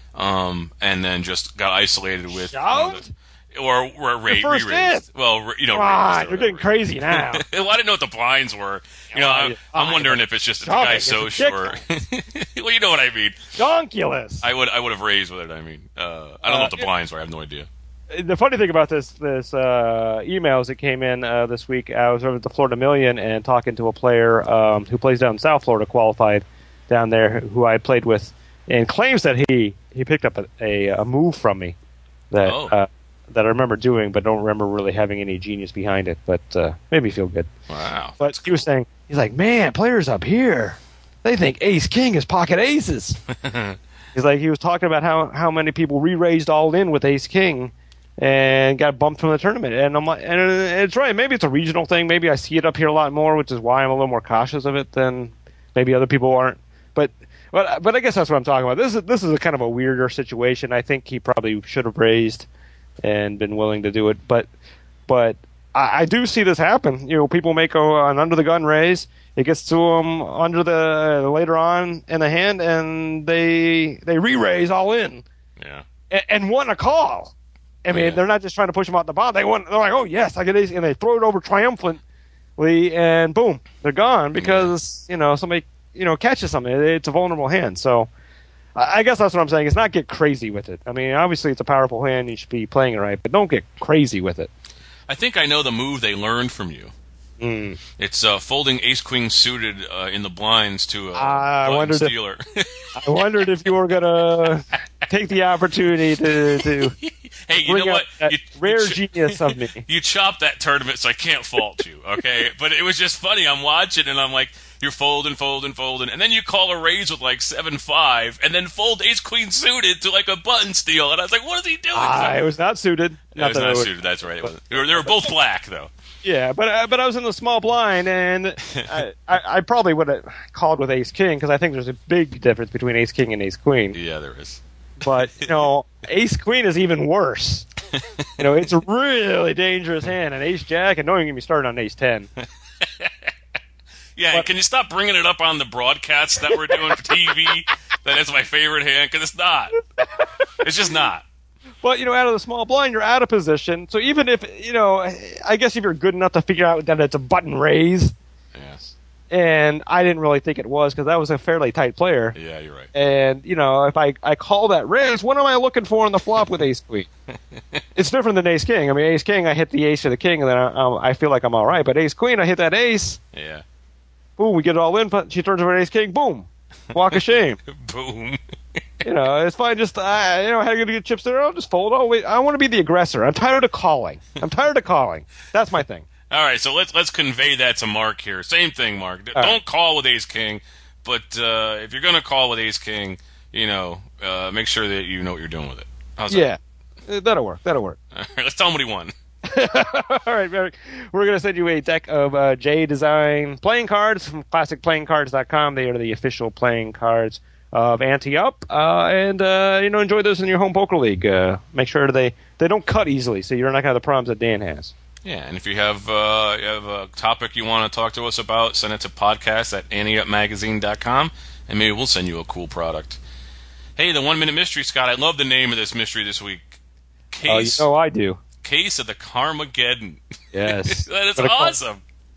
um, and then just got isolated with. Shoved? Or, or ra- first re-raised. Well, you know, Come on, raised you're getting crazy now. Well, I didn't know what the blinds were. You know, I'm, I'm wondering if it's just that the guy's so short. Well, you know what I mean. Donkulous. I would, I would have raised with it. I mean, uh, I don't uh, know what the blinds were. I have no idea. The funny thing about this, this uh, emails that came in uh, this week, I was over at the Florida Million and talking to a player um, who plays down in South Florida, qualified down there, who I played with, and claims that he he picked up a, a, a move from me that. Oh. Uh, that I remember doing, but don't remember really having any genius behind it, but uh, made me feel good. Wow. But he was saying, he's like, man, players up here, they think Ace King is pocket aces. He's like, he was talking about how, how many people re-raised all in with Ace King and got bumped from the tournament. And I'm like, and it's right, maybe it's a regional thing. Maybe I see it up here a lot more, which is why I'm a little more cautious of it than maybe other people aren't. But but but I guess that's what I'm talking about. This is this is a kind of a weirder situation. I think he probably should have raised and been willing to do it, but but I, I do see this happen. You know, people make a, an under the gun raise. It gets to them under the uh, later on in the hand, and they they re-raise all in. Yeah, and, and want a call. I mean, yeah. They're not just trying to push them out the bottom. They want. They're like, oh yes, I get ace, and they throw it over triumphantly, and boom, they're gone because yeah. you know somebody you know catches something. It's a vulnerable hand, so. I guess that's what I'm saying. It's not get crazy with it. I mean, obviously it's a powerful hand. You should be playing it right, but don't get crazy with it. I think I know the move they learned from you. Mm. It's uh, folding ace queen suited uh, in the blinds to a I button wondered stealer. If, I wondered if you were gonna take the opportunity to, to hey, you bring know out what? that You, rare you ch- genius of me. You chopped that tournament, so I can't fault you. Okay, but it was just funny. I'm watching and I'm like. You're folding, folding, folding, and then you call a raise with like seven five, and then fold ace queen suited to like a button steal, and I was like, "What is he doing?" Uh, it was not suited. Not it was not would, suited. That's right. It was, they, were, they were both black though. Yeah, but uh, but I was in the small blind, and I, I, I probably would have called with ace king because I think there's a big difference between ace king and ace queen. Yeah, there is. But you know, ace queen is even worse. You know, it's a really dangerous hand, and ace jack, and don't even get me started on ace ten. Yeah, but, can you stop bringing it up on the broadcasts that we're doing for T V? That is my favorite hand, because it's not. It's just not. But, you know, out of the small blind, you're out of position. So even if, you know, I guess if you're good enough to figure out that it's a button raise. Yes. And I didn't really think it was, because that was a fairly tight player. Yeah, you're right. And, you know, if I, I call that raise, what am I looking for on the flop with ace queen? It's different than ace king. I mean, ace king, I hit the ace or the king, and then I, I feel like I'm all right. But ace queen, I hit that ace. Yeah. Boom, we get it all in. She turns over ace king. Boom, walk of shame. Boom. You know, it's fine. Just uh, you know, how are you going to get chips there? I'll just fold. Oh wait, I want to be the aggressor. I'm tired of calling. I'm tired of calling. That's my thing. All right, so let's let's convey that to Mark here. Same thing, Mark. All Don't right. call with ace king, but uh, if you're going to call with ace king, you know, uh, make sure that you know what you're doing with it. How's yeah, that? that'll work. That'll work. All right, let's tell him what he won. All right, Eric. We're going to send you a deck of uh, J Design playing cards from classic playing cards dot com. They are the official playing cards of Ante Up, uh, and uh, you know, enjoy those in your home poker league. Uh, make sure they they don't cut easily, so you're not going to have the problems that Dan has. Yeah, and if you have uh, you have a topic you want to talk to us about, send it to podcast at ante up magazine dot com, and maybe we'll send you a cool product. Hey, the One Minute Mystery, Scott. I love the name of this mystery this week. Case. Oh, you know I do. Case of the Carmageddon. Yes. That is What a awesome.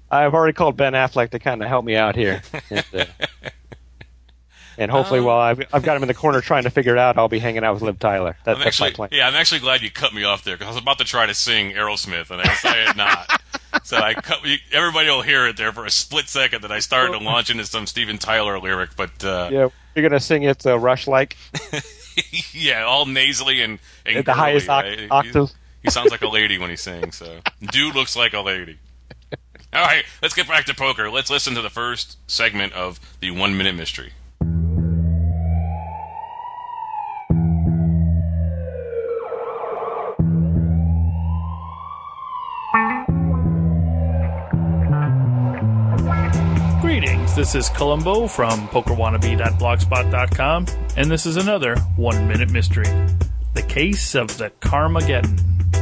I've already called Ben Affleck to kind of help me out here. And, uh, and hopefully, um, while I've, I've got him in the corner trying to figure it out, I'll be hanging out with Liv Tyler. That, that's actually, my plan. Yeah, I'm actually glad you cut me off there, because I was about to try to sing Aerosmith, and I decided not. So I cut. Everybody will hear it there for a split second that I started to launch into some Steven Tyler lyric, but uh, yeah, you're gonna sing it uh, Rush-like. Yeah, all nasally and, and at the girly, highest right? oct- octave. He, he sounds like a lady when he sings. So, dude looks like a lady. All right, let's get back to poker. Let's listen to the first segment of the One Minute Mystery. Greetings, this is Columbo from poker wannabe dot blogspot dot com, and this is another One Minute Mystery, the case of the Carmageddon.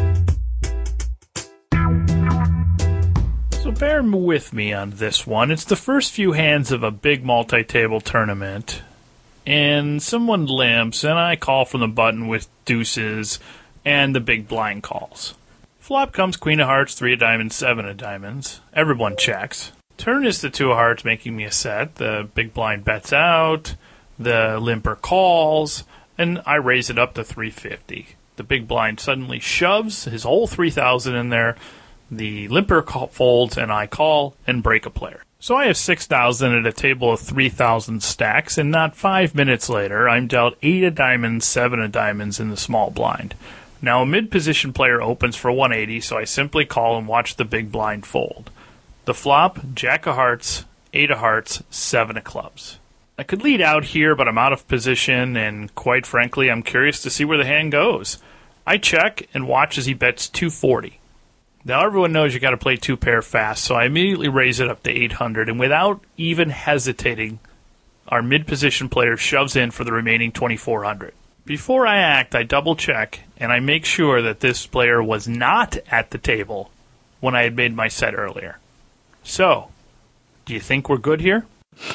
So bear with me on this one. It's the first few hands of a big multi-table tournament, and someone limps, and I call from the button with deuces, and the big blind calls. Flop comes queen of hearts, three of diamonds, seven of diamonds. Everyone checks. Turn is the two of hearts, making me a set. The big blind bets out. The limper calls. And I raise it up to three fifty. The big blind suddenly shoves his whole three thousand in there. The limper call, folds, and I call and break a player. So I have six thousand at a table of three thousand stacks, and not five minutes later, I'm dealt eight of diamonds, seven of diamonds in the small blind. Now a mid-position player opens for one eighty, so I simply call and watch the big blind fold. The flop, jack of hearts, eight of hearts, seven of clubs. I could lead out here, but I'm out of position, and quite frankly, I'm curious to see where the hand goes. I check and watch as he bets two forty. Now everyone knows you got to play two pair fast, so I immediately raise it up to eight hundred, and without even hesitating, our mid-position player shoves in for the remaining twenty-four hundred. Before I act, I double-check, and I make sure that this player was not at the table when I had made my set earlier. So, do you think we're good here?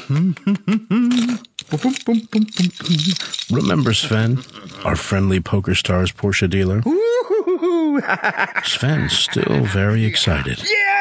Remember Sven, our friendly PokerStars Porsche dealer? Sven's still very excited.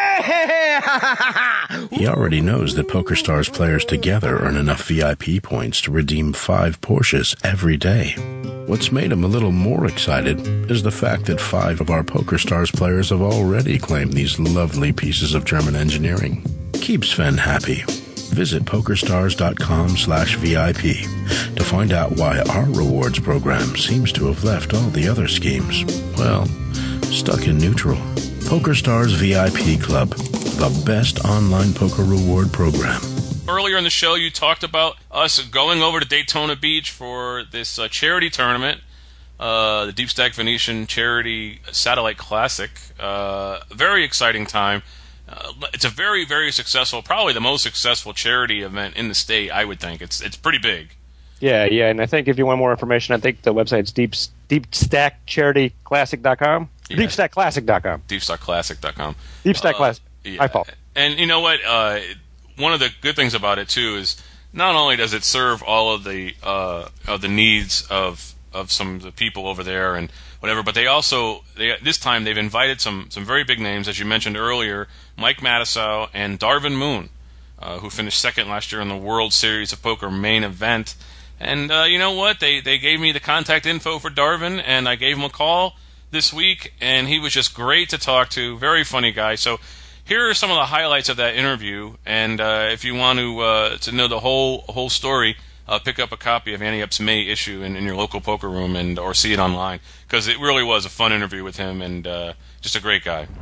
Yeah! He already knows that PokerStars players together earn enough V I P points to redeem five Porsches every day. What's made him a little more excited is the fact that five of our PokerStars players have already claimed these lovely pieces of German engineering. Keep Sven happy. Visit PokerStars.com slash VIP to find out why our rewards program seems to have left all the other schemes, well, stuck in neutral. PokerStars V I P Club, the best online poker reward program. Earlier in the show, you talked about us going over to Daytona Beach for this uh, charity tournament, uh, the Deep Stack Venetian Charity Satellite Classic. Uh, very exciting time. Uh, it's a very, very successful, probably the most successful charity event in the state, I would think. It's it's pretty big. Yeah, yeah, and I think if you want more information, I think the website's deep, deep stack charity classic dot com. Yeah. deep stack classic dot com. deep stack classic dot com. deep stack classic. Uh, yeah. My fault. And you know what? Uh, one of the good things about it, too, is not only does it serve all of the uh, of the needs of of some of the people over there and whatever, but they also, they, this time they've invited some, some very big names, as you mentioned earlier, Mike Matusow and Darvin Moon, uh, who finished second last year in the World Series of Poker main event. And uh, you know what? They they gave me the contact info for Darvin, and I gave him a call this week, and he was just great to talk to. Very funny guy. So here are some of the highlights of that interview, and uh, if you want to uh, to know the whole whole story, uh, pick up a copy of Ante Up's May issue in, in your local poker room, and or see it online, because it really was a fun interview with him, and uh, just a great guy.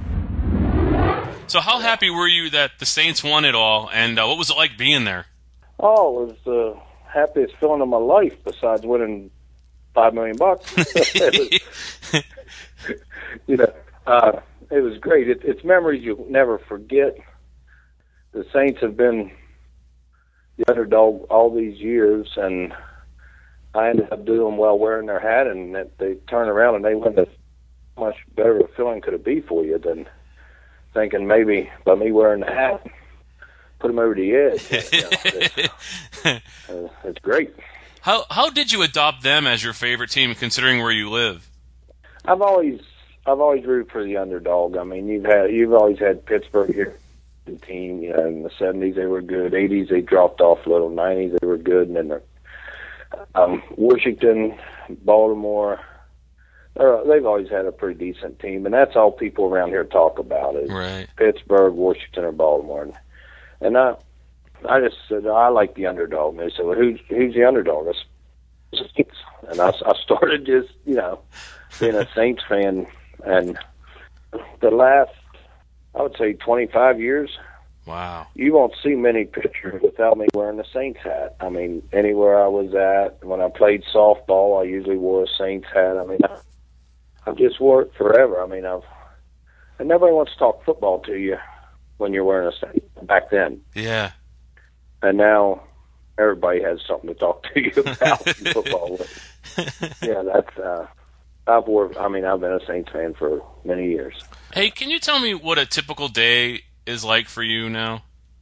So how happy were you that the Saints won it all, and uh, what was it like being there? Oh, it was the happiest feeling of my life, besides winning five million bucks. It was, you know, uh, it was great. It, it's memories you'll never forget. The Saints have been the underdog all these years, and I ended up doing well wearing their hat, and that they turn around and they win. The much better a feeling could it be for you than thinking maybe by me wearing the hat, put them over the edge. You know, it's, uh, it's great. How how did you adopt them as your favorite team, considering where you live? I've always I've always rooted for the underdog. I mean, you've had you've always had Pittsburgh here, team. You know, in the seventies they were good. eighties they dropped off a little. nineties they were good, and then the, um, Washington, Baltimore. They've always had a pretty decent team, and that's all people around here talk about is right. Pittsburgh, Washington, or Baltimore. And, and I, I just said I like the underdog. And they said, "Well, who's who's the underdog?" I said, Saints. And I, I started just you know being a Saints fan, and the last I would say twenty-five years. Wow. You won't see many pictures without me wearing a Saints hat. I mean, anywhere I was at, when I played softball, I usually wore a Saints hat. I mean, I, I've just wore it forever. I mean, I've, and nobody wants to talk football to you when you're wearing a Saints back then. Yeah. And now everybody has something to talk to you about in football. Yeah, that's, uh, I've wore, I mean, I've been a Saints fan for many years. Hey, can you tell me what a typical day is like for you now?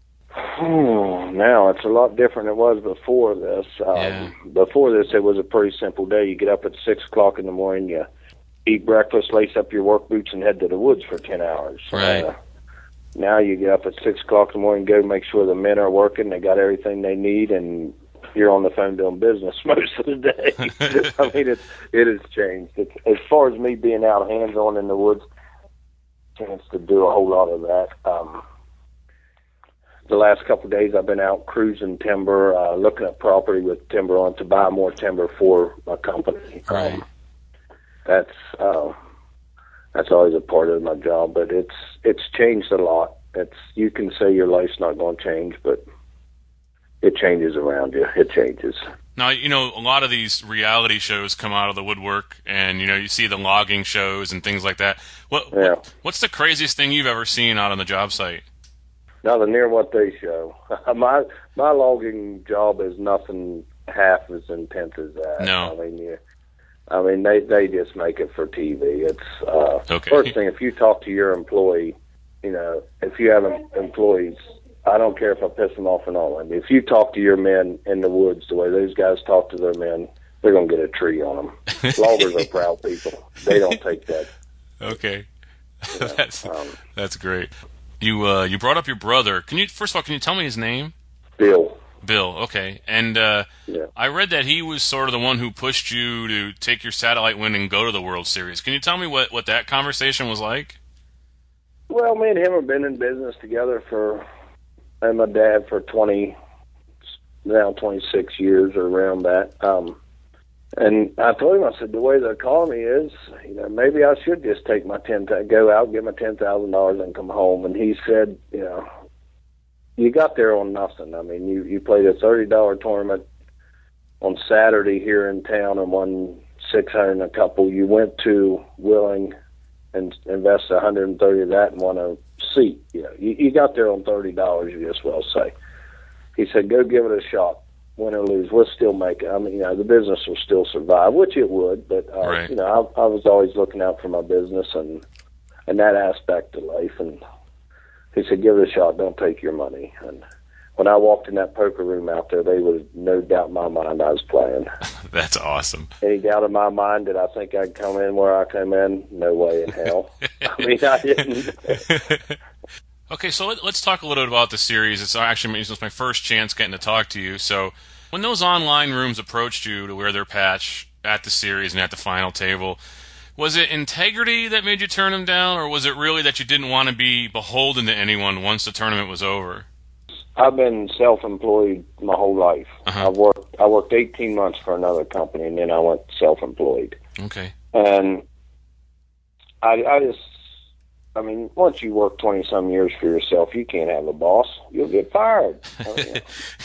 Oh, now it's a lot different than it was before this. Um, yeah. Before this, it was a pretty simple day. You get up at six o'clock in the morning, you eat breakfast, lace up your work boots, and head to the woods for ten hours. Right. Uh, now you get up at six o'clock in the morning, go make sure the men are working, they got everything they need, and you're on the phone doing business most of the day. I mean, it's, it has changed. It's, as far as me being out hands-on in the woods, chance to do a whole lot of that. Um, the last couple of days I've been out cruising timber, uh, looking at property with timber on to buy more timber for my company. Right. Um, that's uh, that's always a part of my job, but it's it's changed a lot. It's you can say your life's not going to change, but it changes around you. It changes. Now, you know, a lot of these reality shows come out of the woodwork, and, you know, you see the logging shows and things like that. What, yeah. what What's the craziest thing you've ever seen out on the job site? Nothing near what they show. my my logging job is nothing half as intense as that. No. I mean, you, I mean they, they just make it for T V. It's uh, okay. First thing, if you talk to your employee, you know, if you have employees, I don't care if I piss them off or not. I mean, if you talk to your men in the woods the way those guys talk to their men, they're going to get a tree on them. Loggers are proud people. They don't take that. Okay. You know, that's um, that's great. You uh, you brought up your brother. Can you first of all, can you tell me his name? Bill. Bill. Okay. And uh, yeah. I read that he was sort of the one who pushed you to take your satellite win and go to the World Series. Can you tell me what, what that conversation was like? Well, me and him have been in business together for, and my dad for twenty, now twenty-six years or around that. Um, and I told him, I said, the way the economy is, you know, maybe I should just take my ten, go out, get my ten thousand dollars, and come home. And he said, you know, you got there on nothing. I mean, you you played a thirty dollar tournament on Saturday here in town and won six hundred and a couple. You went to Willing and invested one hundred and thirty of that and won a seat. You know, you, you got there on thirty dollars. You just well say. He said, go give it a shot. Win or lose, we'll still make it. I mean, you know, the business will still survive, which it would. But uh, right. you know, I, I was always looking out for my business and and that aspect of life. And he said, give it a shot. Don't take your money. And when I walked in that poker room out there, they was no doubt in my mind I was playing. That's awesome. Any doubt in my mind that I think I'd come in where I come in? No way in hell. I mean, I didn't. Okay, so let, let's talk a little bit about the series. It's actually it's my first chance getting to talk to you. So when those online rooms approached you to wear their patch at the series and at the final table, was it integrity that made you turn them down, or was it really that you didn't want to be beholden to anyone once the tournament was over? I've been self-employed my whole life. Uh-huh. I've worked. I worked eighteen months for another company, and then I went self-employed. Okay. And I, I just, I mean, once you work twenty-some years for yourself, you can't have a boss. You'll get fired. I mean,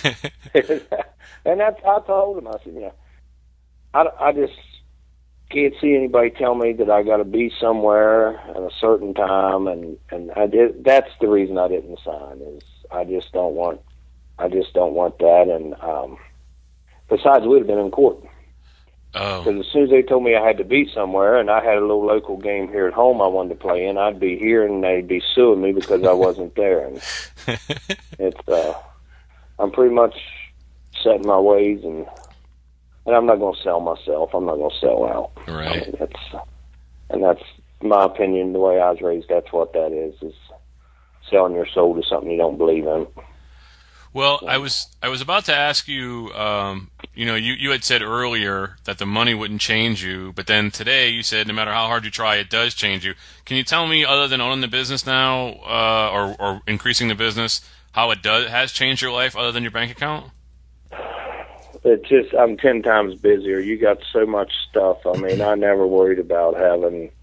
and that's, I told him, I said, yeah, I, I just can't see anybody tell me that I got to be somewhere at a certain time, and and I did. That's the reason I didn't sign. Is I just don't want, I just don't want that. And um, besides, we'd have been in court. Oh. Because as soon as they told me I had to be somewhere, and I had a little local game here at home I wanted to play in, I'd be here, and they'd be suing me because I wasn't there. And it's, uh, I'm pretty much set in my ways, and and I'm not going to sell myself. I'm not going to sell out. Right. I mean, that's, and that's my opinion. The way I was raised, that's what that is. Is selling your soul to something you don't believe in. Well, I was I was about to ask you. Um, you know, you, you had said earlier that the money wouldn't change you, but then today you said no matter how hard you try, it does change you. Can you tell me, other than owning the business now, uh, or or increasing the business, how it does has changed your life other than your bank account? It's just I'm ten times busier. You got so much stuff. I mean, I never worried about having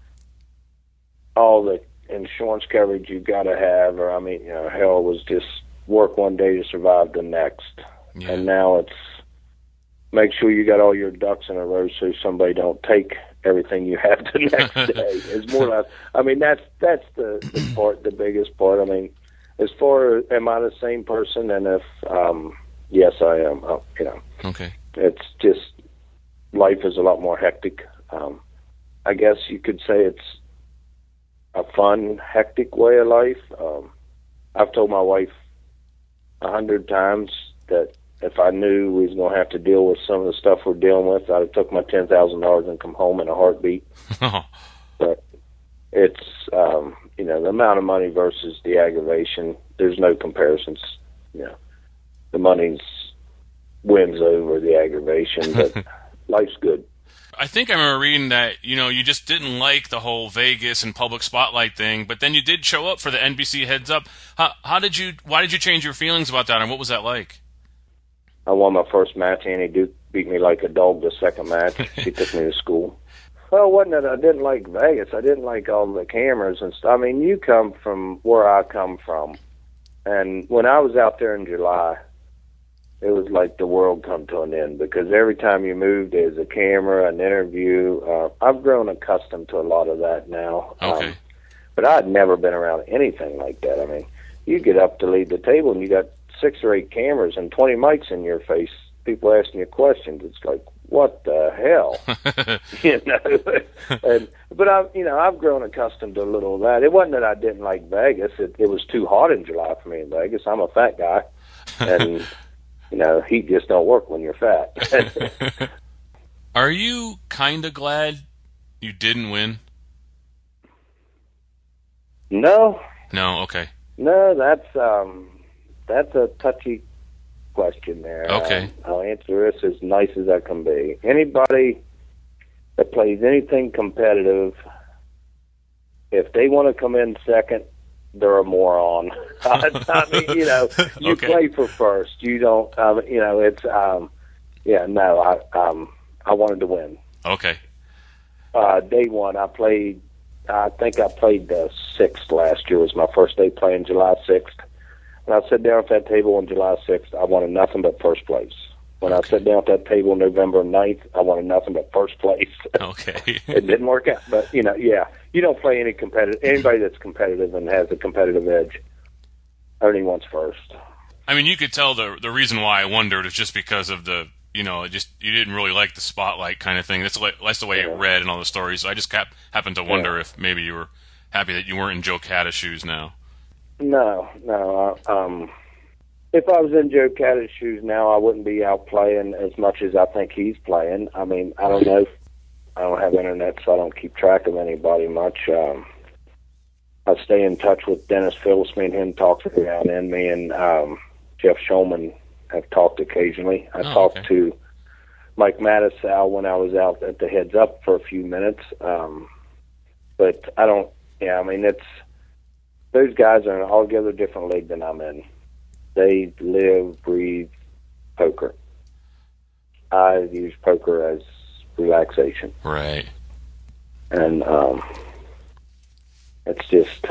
all the insurance coverage you got to have, or I mean, you know, hell, was just work one day to survive the next. Yeah. And now it's make sure you got all your ducks in a row so somebody don't take everything you have the next day. It's more like, I mean, that's that's the, the part, the biggest part. I mean, as far as am I the same person? And if um, yes, I am. Uh, you know, okay. It's just life is a lot more hectic. Um, I guess you could say it's a fun, hectic way of life. Um, I've told my wife a hundred times that if I knew we was going to have to deal with some of the stuff we're dealing with, I'd have took my ten thousand dollars and come home in a heartbeat. Oh. But it's, um, you know, the amount of money versus the aggravation, there's no comparisons. You know, the money's wins over the aggravation, but life's good. I think I remember reading that, you know, you just didn't like the whole Vegas and public spotlight thing, but then you did show up for the N B C Heads Up. How, how did you, why did you change your feelings about that, and what was that like? I won my first match. Annie Duke beat me like a dog the second match. She took me to school. Well, it wasn't that I didn't like Vegas. I didn't like all the cameras and stuff. I mean, you come from where I come from, and when I was out there in July, it was like the world come to an end, because every time you moved, there's a camera, an interview. Uh, I've grown accustomed to a lot of that now. Okay. Um, but I'd never been around anything like that. I mean, you get up to lead the table, and you got six or eight cameras and twenty mics in your face, people asking you questions. It's like, what the hell? you know? and, but, I, you know, I've grown accustomed to a little of that. It wasn't that I didn't like Vegas. It, it was too hot in July for me in Vegas. I'm a fat guy. And... You know, heat just don't work when you're fat. Are you kind of glad you didn't win? No. No, okay. No, that's um, that's a touchy question there. Okay. Um, I'll answer this as nice as I can be. Anybody that plays anything competitive, if they want to come in second, they're a moron. I mean, you know, you okay. play for first. You don't, um, you know, it's, um, yeah, no, I, um, I wanted to win. Okay. Uh, day one, I played, I think I played the sixth last year. It was my first day playing July sixth. When I sat down at that table on July sixth, I wanted nothing but first place. When okay. I sat down at that table November ninth, I wanted nothing but first place. Okay. It didn't work out, but, you know, yeah. You don't play any competitive. Anybody that's competitive and has a competitive edge only wants first. I mean, you could tell the the reason why I wondered is just because of the, you know, just you didn't really like the spotlight kind of thing. That's the, that's the way yeah. it read in all the stories. So I just kept, happened to wonder yeah. if maybe you were happy that you weren't in Joe Catta's shoes now. No, no. I, um, if I was in Joe Catta's shoes now, I wouldn't be out playing as much as I think he's playing. I mean, I don't know. I don't have internet, so I don't keep track of anybody much. Um, I stay in touch with Dennis Phillips. Me and him talk every now and then. Me and um, Jeff Shulman have talked occasionally. I oh, talked okay. to Mike Mattisau when I was out at the Heads Up for a few minutes. Um, but I don't, yeah, I mean, it's, those guys are in an altogether different league than I'm in. They live, breathe poker. I use poker as relaxation. Right. And um, it's just,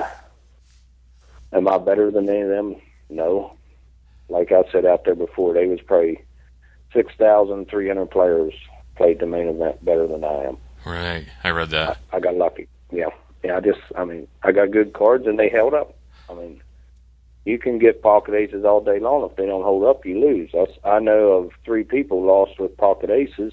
am I better than any of them? No. Like I said out there before, they was probably six thousand three hundred players played the main event better than I am. Right. I read that. I, I got lucky. Yeah. Yeah, I just, I mean, I got good cards and they held up. I mean, you can get pocket aces all day long. If they don't hold up, you lose. That's, I know of three people lost with pocket aces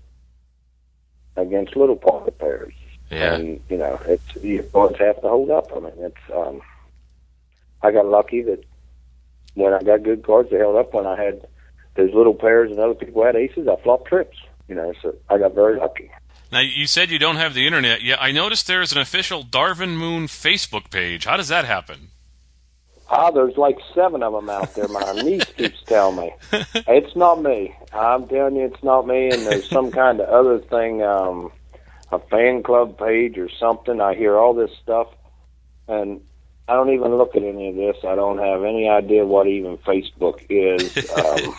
against little pocket pairs. Yeah. And, you know, it's, you always have to hold up. I mean, it's, um, I got lucky that when I got good cards, they held up. When I had those little pairs and other people had aces, I flopped trips. You know, so I got very lucky. Now, you said you don't have the internet yet. I noticed there's an official Darvin Moon Facebook page. How does that happen? Ah, there's like seven of them out there. My niece keeps telling me. It's not me. I'm telling you, it's not me. And there's some kind of other thing, um, a fan club page or something. I hear all this stuff, and I don't even look at any of this. I don't have any idea what even Facebook is. Um,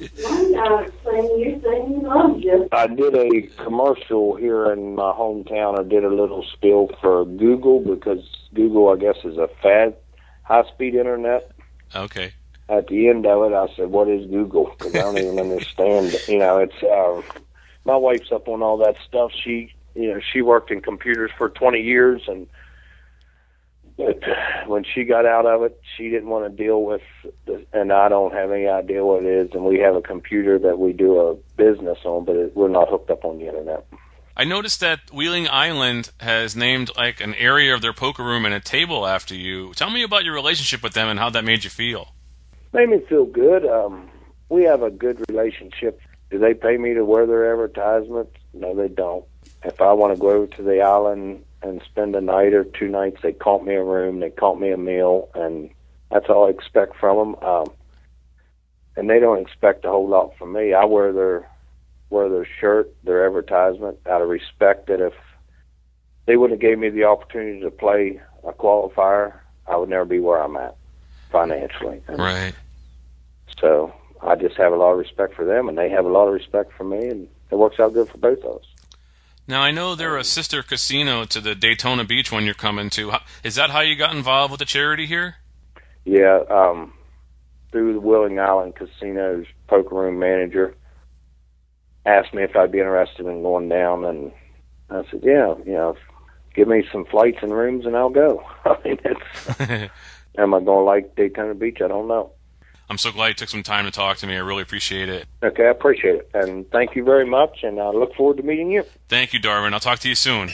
I did a commercial here in my hometown. I did a little spiel for Google because Google, I guess, is a fad. High-speed internet. Okay. At the end of it, I said, what is Google? Because I don't even understand. You know, it's, uh, my wife's up on all that stuff. She, you know, she worked in computers for twenty years, and but when she got out of it, she didn't want to deal with, the, and I don't have any idea what it is, and we have a computer that we do a business on, but it, we're not hooked up on the internet. I noticed that Wheeling Island has named like an area of their poker room and a table after you. Tell me about your relationship with them and how that made you feel. Made me feel good. Um, we have a good relationship. Do they pay me to wear their advertisements? No, they don't. If I want to go over to the island and spend a night or two nights, they comp me a room, they comp me a meal, and that's all I expect from them. Um, and they don't expect a whole lot from me. I wear their wear their shirt, their advertisement, out of respect that if they wouldn't have gave me the opportunity to play a qualifier, I would never be where I'm at financially. And right. So I just have a lot of respect for them, and they have a lot of respect for me, and it works out good for both of us. Now, I know they're a sister casino to the Daytona Beach one you're coming to. How, is that how you got involved with the charity here? Yeah, um, through the Wheeling Island Casino's poker room manager, asked me if I'd be interested in going down, and I said, yeah, you know, give me some flights and rooms and I'll go. I mean, it's, am I going to like Daytona Beach? I don't know. I'm so glad you took some time to talk to me. I really appreciate it. Okay, I appreciate it. And thank you very much, and I look forward to meeting you. Thank you, Darwin. I'll talk to you soon.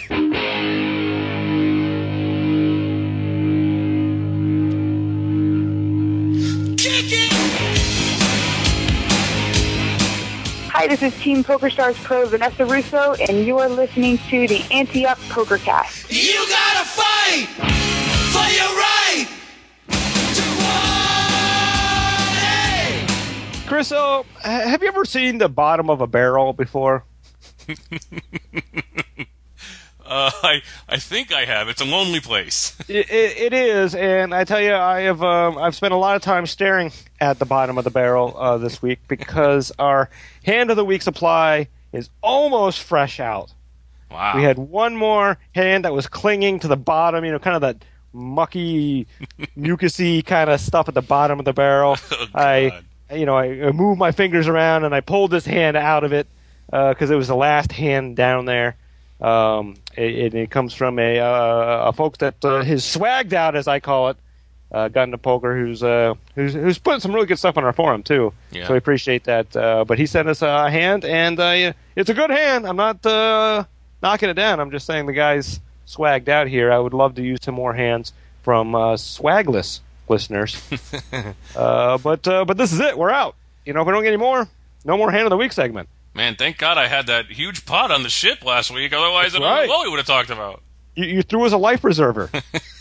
Hi, this is Team PokerStars Pro Vanessa Russo, and you are listening to the Ante Up PokerCast. You gotta fight for your right to party! Chris, so, have you ever seen the bottom of a barrel before? Uh, I I think I have. It's a lonely place. it, it, it is, and I tell you, I have um, I've spent a lot of time staring at the bottom of the barrel uh, this week because our hand of the week supply is almost fresh out. Wow. We had one more hand that was clinging to the bottom, you know, kind of that mucky, mucusy kind of stuff at the bottom of the barrel. Oh, I, you know, I, I moved my fingers around and I pulled this hand out of it because uh, it was the last hand down there. Um, it, it comes from a uh, a folks that uh, is swagged out, as I call it, uh, got into poker, who's uh who's who's putting some really good stuff on our forum too. Yeah. So we appreciate that. Uh, but he sent us a hand, and uh, it's a good hand. I'm not uh, knocking it down. I'm just saying the guy's swagged out here. I would love to use some more hands from uh, swagless listeners. uh, but uh, but this is it. We're out. You know, if we don't get any more, no more hand of the week segment. Man, thank God I had that huge pot on the ship last week. Otherwise, That's I don't right. know what we would have talked about. You, you threw us a life preserver.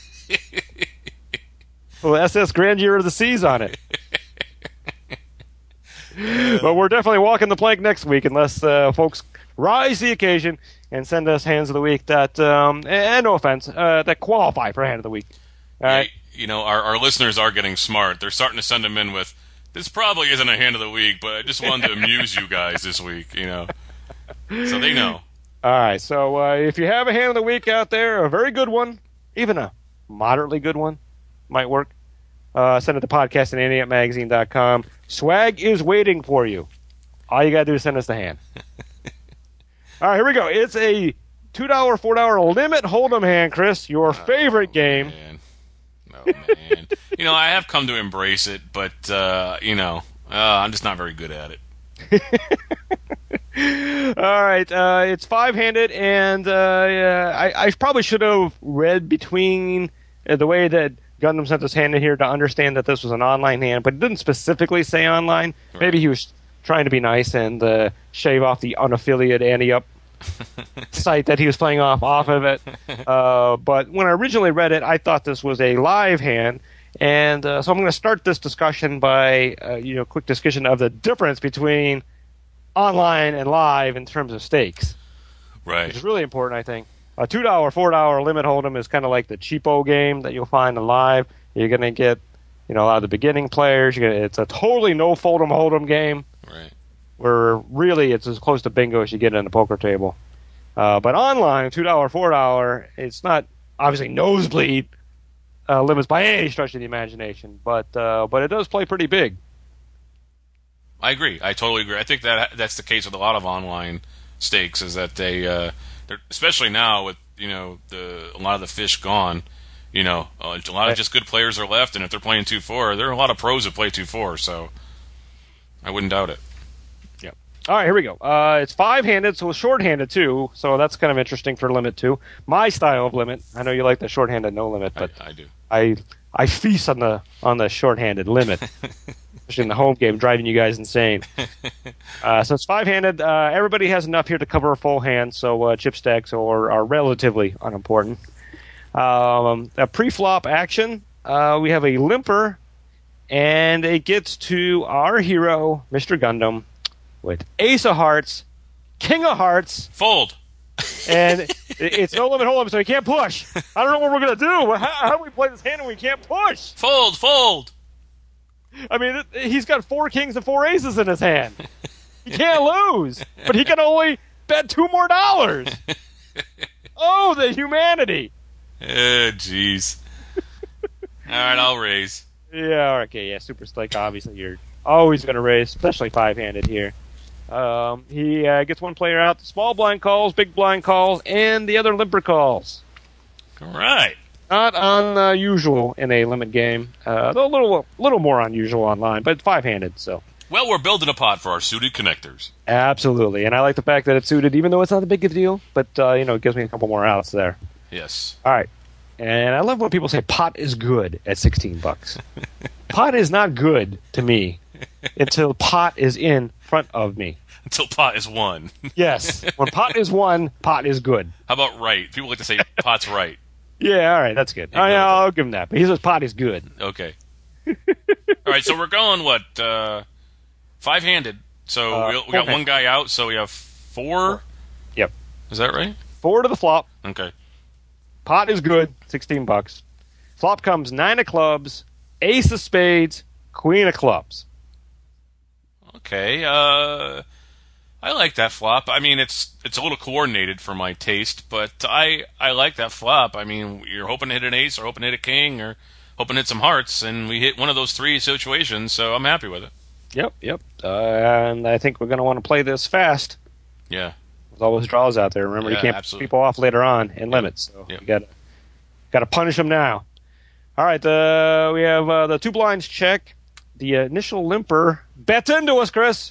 Well, S S Grandeur of the Seas on it. But we're definitely walking the plank next week unless uh, folks rise to the occasion and send us hands of the week that, um, and no offense, uh, that qualify for hand of the week. All right. You know, our, our listeners are getting smart. They're starting to send them in with, this probably isn't a hand of the week, but I just wanted to amuse you guys this week, you know. So they know. All right, so uh, if you have a hand of the week out there, a very good one, even a moderately good one, might work, uh, send it to podcast at ante up magazine dot com. Swag is waiting for you. All you got to do is send us the hand. All right, here we go. It's a two dollar, four dollar limit hold'em hand, Chris, your oh, favorite game. Man. Oh, man. You know, I have come to embrace it, but, uh, you know, uh, I'm just not very good at it. All right, uh, it's five-handed, and uh, yeah, I, I probably should have read between uh, the way that Gundam sent this hand in here to understand that this was an online hand, but it didn't specifically say online. Right. Maybe he was trying to be nice and uh, shave off the unaffiliated Ante Up site that he was playing off off of it. Uh, but when I originally read it, I thought this was a live hand, And uh, so I'm going to start this discussion by, uh, you know, quick discussion of the difference between online and live in terms of stakes. Right. Which is really important, I think. A two dollar, four dollar limit hold'em is kind of like the cheapo game that you'll find in live. You're going to get, you know, a lot of the beginning players. You're gonna, it's a totally no fold'em hold'em game. Right. Where really it's as close to bingo as you get in a poker table. Uh, but online, two dollar, four dollar, it's not obviously nosebleed uh, limits by any stretch of the imagination, but uh, but it does play pretty big. I agree. I totally agree. I think that that's the case with a lot of online stakes, is that they, uh, they're, especially now with, you know, the a lot of the fish gone, you know, uh, a lot of just good players are left, and if they're playing two four, there are a lot of pros that play two four, so I wouldn't doubt it. Yep. All right, here we go. Uh, it's five-handed, so it's short-handed too, so that's kind of interesting for limit two. My style of limit, I know you like the short-handed no limit, but I, I do. I I feast on the on the short-handed limit, especially in the home game, driving you guys insane. Uh, so it's five-handed. Uh, everybody has enough here to cover a full hand, so uh, chip stacks are, are relatively unimportant. Um, a pre-flop action, uh, we have a limper, and it gets to our hero, Mister Gundam, with Ace of Hearts, King of Hearts. Fold. And it's no limit hold'em, so he can't push. I don't know what we're going to do. How, how do we play this hand when we can't push? Fold, fold. I mean, it, he's got four kings and four aces in his hand. He can't lose, but he can only bet two more dollars. Oh, the humanity. Oh, jeez. All right, I'll raise. Yeah, okay, yeah, Super Stake, obviously you're always going to raise, especially five-handed here. Um, he uh, gets one player out. Small blind calls, big blind calls, and the other limper calls. All right. Not unusual in a limit game. Uh, though a little, little more unusual online, but it's five-handed, so. Well, we're building a pot for our suited connectors. Absolutely, and I like the fact that it's suited, even though it's not a big deal, but, uh, you know, it gives me a couple more outs there. Yes. All right. And I love when people say pot is good at sixteen bucks. Pot is not good to me until pot is in front of me. Until pot is won. Yes. When pot is won, pot is good. How about right? People like to say pot's right. Yeah, all right, that's good. All right, I'll give him that. But he says pot is good. Okay. All right, so we're going, what, uh, five-handed. So Uh, we, we got okay. one guy out, so we have four? Yep. Is that right? Four to the flop. Okay. Pot is good, sixteen bucks. Flop comes nine of clubs, ace of spades, queen of clubs. Okay, uh, I like that flop. I mean, it's it's a little coordinated for my taste, but I I like that flop. I mean, you're hoping to hit an ace, or hoping to hit a king, or hoping to hit some hearts, and we hit one of those three situations, so I'm happy with it. Yep, yep. Uh, and I think we're going to want to play this fast. Yeah. With all those draws out there. Remember, Yeah, you can't absolutely. piss people off later on in limits. So Yep. you got to got to punish them now. All right, uh, we have uh, the two blinds check. The initial limper bets into us, Chris.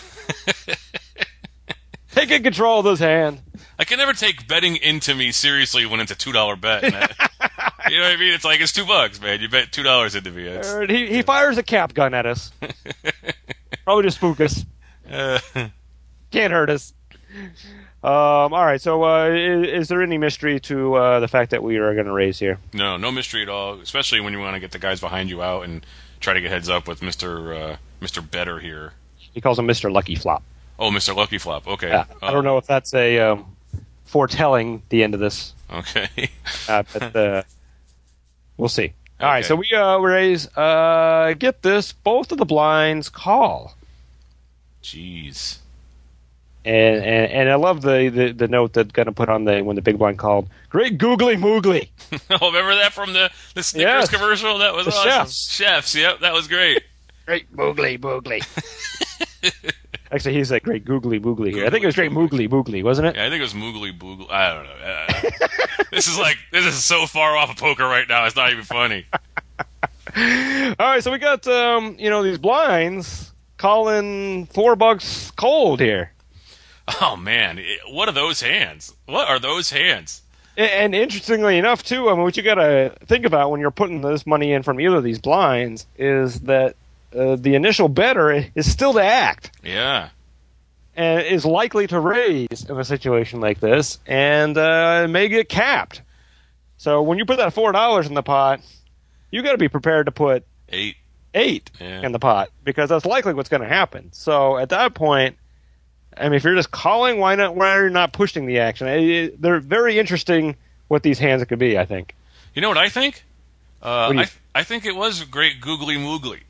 Taking control of this hand. I can never take betting into me seriously when it's a two dollar bet. Man. You know what I mean? It's like, it's two bucks, man. You bet two dollars into me. It's, Uh, he, he fires a cap gun at us. Probably to spook us. uh, Can't hurt us. Um, all right, so uh, is, is there any mystery to uh, the fact that we are going to raise here? no, no mystery at all, especially when you want to get the guys behind you out and try to get heads up with Mister Uh, Mister Better here. He calls him Mister Lucky Flop. Oh, Mister Lucky Flop. Okay. Yeah, I don't know if that's a um, foretelling the end of this, Okay. uh, but uh, we'll see. All right, Okay. so we uh, raise. Uh, get this: both of the blinds call, Jeez. and and, and I love the, the, the note that going to put on the when the big blind called. Great googly moogly. Oh, remember that from the, the Snickers Yes. commercial? That was The awesome. chefs. Chefs, yep, that was great. Great moogly moogly. Actually, he's like great googly moogly here. I think it was great moogly moogly, wasn't it? Yeah, I think it was Moogly Boogly. I don't know. Uh, this is like, this is so far off of poker right now, it's not even funny. All right, so we got um, you know these blinds calling four bucks cold here. Oh, man. It- What are those hands? What are those hands? And, and interestingly enough, too, I mean, what you got to think about when you're putting this money in from either of these blinds is that uh, the initial bettor is still to act Yeah. and is likely to raise in a situation like this and uh, may get capped. So when you put that four dollars in the pot, you got to be prepared to put eight, eight yeah. in the pot because that's likely what's going to happen. So at that point, I mean, if you're just calling, why not? Why are you not pushing the action? It, they're very interesting. What these hands could be, I think. You know what I think? Uh, what do you I th- I think it was a great googly moogly.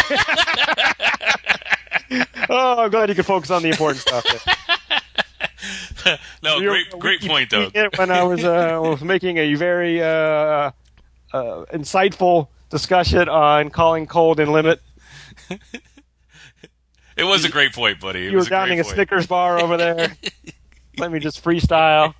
Oh, I'm glad you could focus on the important stuff. no, You're, great great point though. When I was uh, was making a very uh, uh, insightful discussion on calling cold and limit. It was a great point, buddy. It you was were a downing great a point. Snickers bar over there. Let me just freestyle.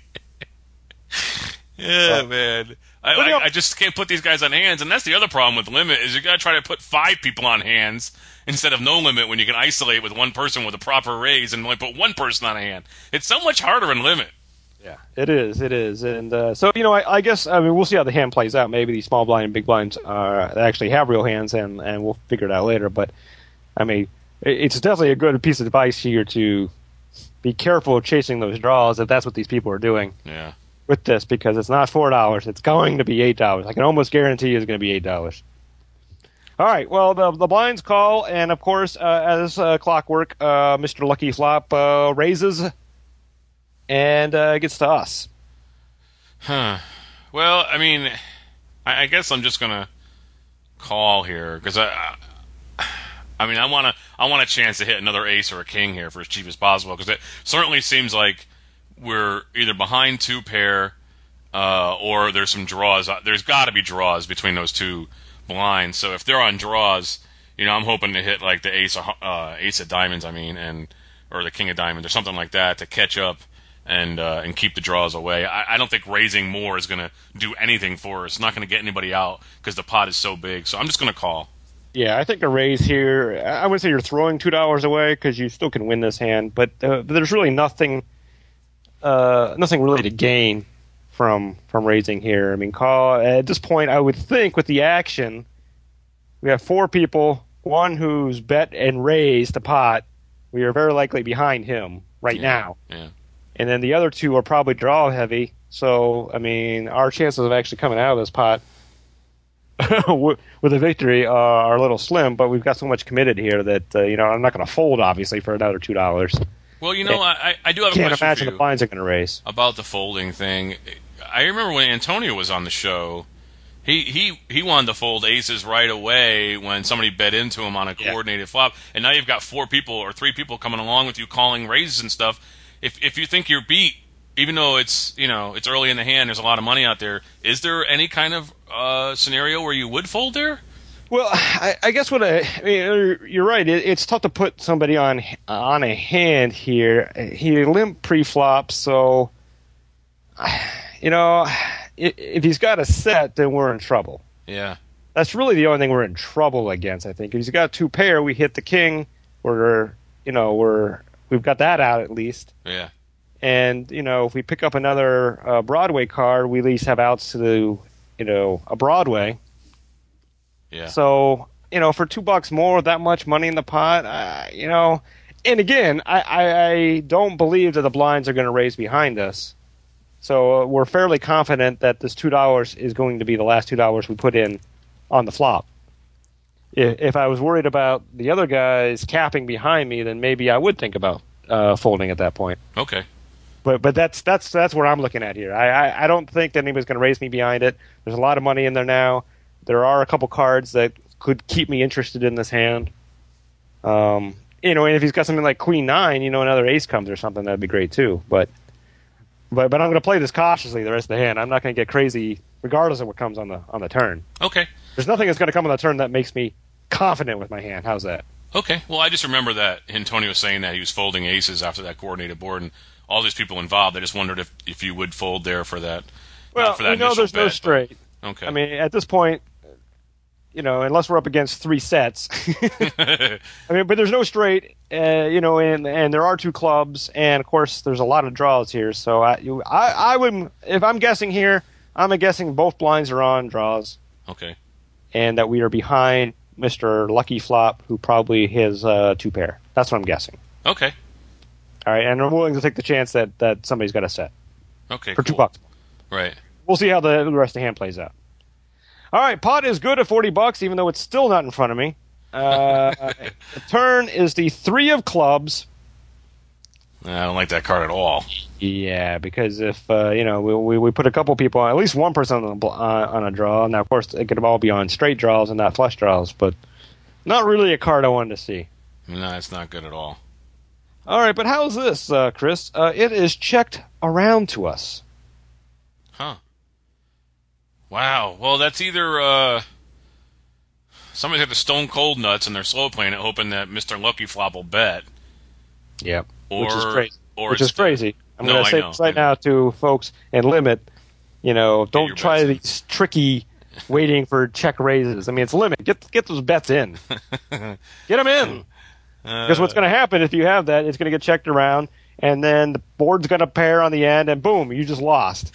Yeah, man. I, I, I just can't put these guys on hands, and that's the other problem with limit is you got to try to put five people on hands instead of no limit when you can isolate with one person with a proper raise and only put one person on a hand. It's so much harder in limit. Yeah, it is. It is, and uh, so you know, I, I guess I mean we'll see how the hand plays out. Maybe these small blind and big blinds uh, actually have real hands, and, and we'll figure it out later. But I mean, it's definitely a good piece of advice here to be careful of chasing those draws if that's what these people are doing. Yeah. With this, because it's not four dollars, it's going to be eight dollars. I can almost guarantee it's going to be eight dollars. All right, well, the the blinds call, and of course, uh, as uh, clockwork, uh, Mister Lucky Flop uh, raises and uh, gets to us. Huh. Well, I mean, I, I guess I'm just gonna call here because I, I, I mean, I want to, I want a chance to hit another ace or a king here for as cheap as possible because it certainly seems like we're either behind two pair, uh, or there's some draws. There's got to be draws between those two blinds. So if they're on draws, you know, I'm hoping to hit like the ace of uh, ace of diamonds. I mean, and or the king of diamonds or something like that to catch up and uh, and keep the draws away. I, I don't think raising more is going to do anything for us. It's not going to get anybody out because the pot is so big. So I'm just going to call. Yeah, I think a raise here. I wouldn't say you're throwing two dollars away because you still can win this hand, but, uh, but there's really nothing. Uh, nothing really to gain from from raising here. I mean, call at this point. I would think with the action, we have four people. One who's bet and raised the pot. We are very likely behind him right yeah. now. Yeah. And then the other two are probably draw heavy. So I mean, our chances of actually coming out of this pot with a victory uh, are a little slim. But we've got so much committed here that uh, you know I'm not going to fold obviously for another two dollars. Well, you know, I, I do have a Can't question imagine for you the blinds are going to raise about the folding thing. I remember when Antonio was on the show, he, he, he wanted to fold aces right away when somebody bet into him on a coordinated yeah. flop, and now you've got four people or three people coming along with you calling raises and stuff. If if you think you're beat, even though it's you know it's early in the hand, there's a lot of money out there. Is there any kind of uh, scenario where you would fold there? Well, I, I guess what I, I mean, you're right. It, it's tough to put somebody on on a hand here. He limp pre-flop, so you know, if he's got a set, then we're in trouble. Yeah, that's really the only thing we're in trouble against. I think if he's got two pair, we hit the king. We're you know we're we've got that out at least. Yeah, and you know if we pick up another uh, Broadway card, we at least have outs to the you know a Broadway. Yeah. So, you know, for two bucks more, that much money in the pot, uh, you know, and again, I, I, I don't believe that the blinds are going to raise behind us. So uh, we're fairly confident that this two dollars is going to be the last two dollars we put in on the flop. If, if I was worried about the other guys capping behind me, then maybe I would think about uh, folding at that point. Okay. But but that's that's that's what I'm looking at here. I, I, I don't think that anybody's going to raise me behind it. There's a lot of money in there now. There are a couple cards that could keep me interested in this hand. Um, you know, and if he's got something like Queen Nine, you know, another ace comes or something, that'd be great too. But but but I'm going to play this cautiously the rest of the hand. I'm not going to get crazy, regardless of what comes on the on the turn. Okay. There's nothing that's going to come on the turn that makes me confident with my hand. How's that? Okay. Well, I just remember that Antonio was saying that he was folding aces after that coordinated board, and all these people involved. I just wondered if, if you would fold there for that. Well, for that we know there's bet, no straight. But, okay. I mean, at this point, you know, unless we're up against three sets. I mean, but there's no straight, uh, you know, and and there are two clubs, and of course there's a lot of draws here. So I, you, I, I would, if I'm guessing here, I'm guessing both blinds are on draws. Okay. And that we are behind Mister Lucky Flop, who probably has uh, two pair. That's what I'm guessing. Okay. All right, and I'm willing to take the chance that, that somebody's got a set. Okay. For cool. two bucks. Right. We'll see how the, the rest of the hand plays out. All right, pot is good at forty bucks, even though it's still not in front of me. Uh, the turn is the three of clubs. I don't like that card at all. Yeah, because if uh, you know we, we we put a couple people, at least one person on, the, uh, on a draw. Now, of course, it could all be on straight draws and not flush draws, but not really a card I wanted to see. No, it's not good at all. All right, but how's this, uh, Chris? Uh, it is checked around to us. Huh. Wow. Well, that's either uh, somebody's got the stone cold nuts and they're slow playing it, hoping that Mister Lucky Flop will bet. Yep. Or, Which is crazy. Or Which is crazy. I'm no, going to say know, this right now to folks and limit. You know, don't try bets. these tricky waiting for check raises. I mean, it's limit. Get get those bets in. Get them in. Because what's going to happen if you have that, it's going to get checked around, and then the board's going to pair on the end, and boom, you just lost.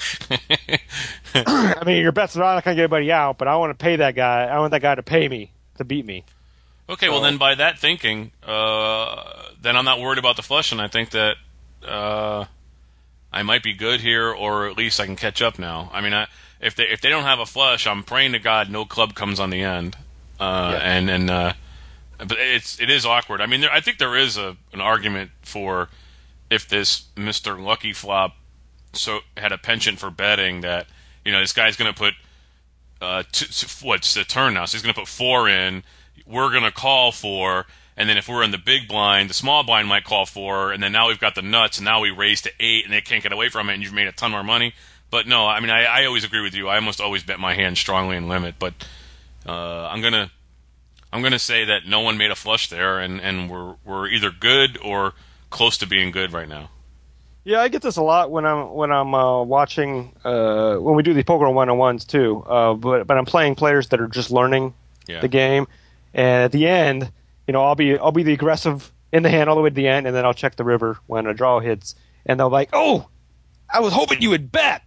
I mean, your bet's not going to get anybody out, but I want to pay that guy. I want that guy to pay me to beat me. Okay, well, then by that thinking, uh, then I'm not worried about the flush, and I think that uh, I might be good here, or at least I can catch up now. I mean, I, if they if they don't have a flush, I'm praying to God no club comes on the end, uh, yeah. and and uh, but it's it is awkward. I mean, there, I think there is a an argument for if this Mister Lucky Flop so had a penchant for betting that you know this guy's going to put uh, two, what's the turn now? So he's going to put four in. We're going to call four, and then if we're in the big blind, the small blind might call four, and then now we've got the nuts, and now we raise to eight, and they can't get away from it, and you've made a ton more money. But no, I mean, I, I always agree with you. I almost always bet my hand strongly in limit, but uh, I'm gonna I'm gonna say that no one made a flush there, and, and we're we're either good or close to being good right now. Yeah, I get this a lot when I'm when I'm uh, watching uh, when we do the poker one on ones too. Uh, but but I'm playing players that are just learning yeah. the game. And at the end, you know, I'll be I'll be the aggressive in the hand all the way to the end, and then I'll check the river when a draw hits, and they'll be like, "Oh, I was hoping you would bet."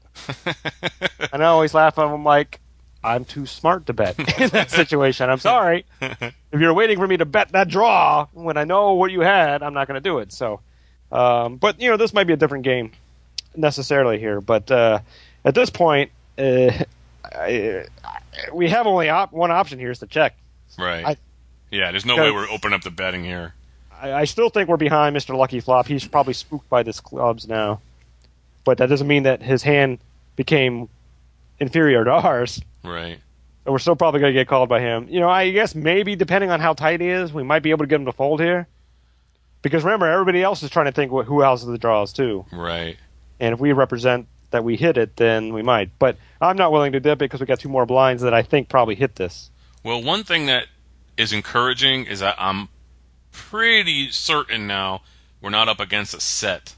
And I always laugh. I'm like, I'm too smart to bet in that situation. I'm sorry. If you're waiting for me to bet that draw when I know what you had, I'm not going to do it. So, um, but you know, this might be a different game necessarily here. But uh, at this point, uh, I, I, we have only op- one option here is to check. Right. I, yeah, there's no way we're opening up the betting here. I, I still think we're behind Mister Lucky Flop. He's probably spooked by this clubs now. But that doesn't mean that his hand became inferior to ours. Right. So we're still probably going to get called by him. You know, I guess maybe depending on how tight he is, we might be able to get him to fold here. Because remember, everybody else is trying to think who else are the draws too. Right. And if we represent that we hit it, then we might. But I'm not willing to dip it because we got two more blinds that I think probably hit this. Well, one thing that is encouraging is that I'm pretty certain now we're not up against a set.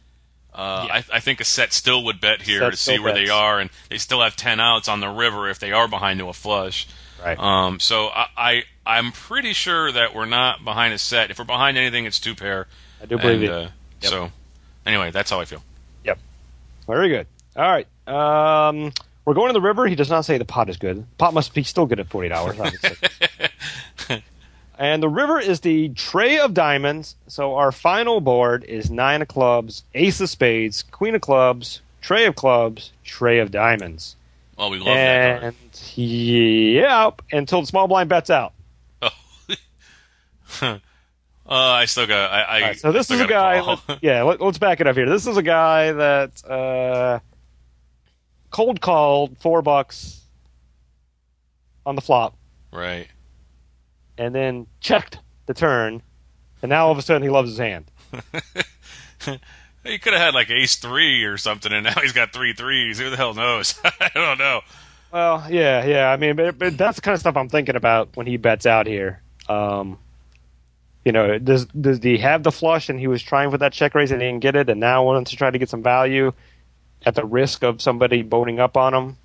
Uh, yeah. I, I think a set still would bet here set to see where bets. They are, and they still have ten outs on the river if they are behind to a flush. Right. Um, so I, I, I'm pretty sure that we're not behind a set. If we're behind anything, it's two pair. I do believe and, it. Uh, yep. So anyway, that's how I feel. Yep. Very good. All right. Um, we're going to the river. He does not say the pot is good. Pot must be still good at forty dollars, obviously. And the river is the tray of diamonds. So our final board is nine of clubs, ace of spades, queen of clubs, tray of clubs, tray of diamonds. Oh, we love and, that card. Yeah, until the small blind bets out. Oh, uh, I still got. I, I right, so this is a guy. Let, yeah, let, let's back it up here. This is a guy that uh, cold called four bucks on the flop. Right. And then checked the turn, and now all of a sudden he loves his hand. He could have had like ace three or something, and now he's got three threes. Who the hell knows? I don't know. Well, yeah, yeah. I mean, but, but that's the kind of stuff I'm thinking about when he bets out here. Um, you know, does does he have the flush, and he was trying for that check raise and he didn't get it, and now wants to try to get some value at the risk of somebody boating up on him?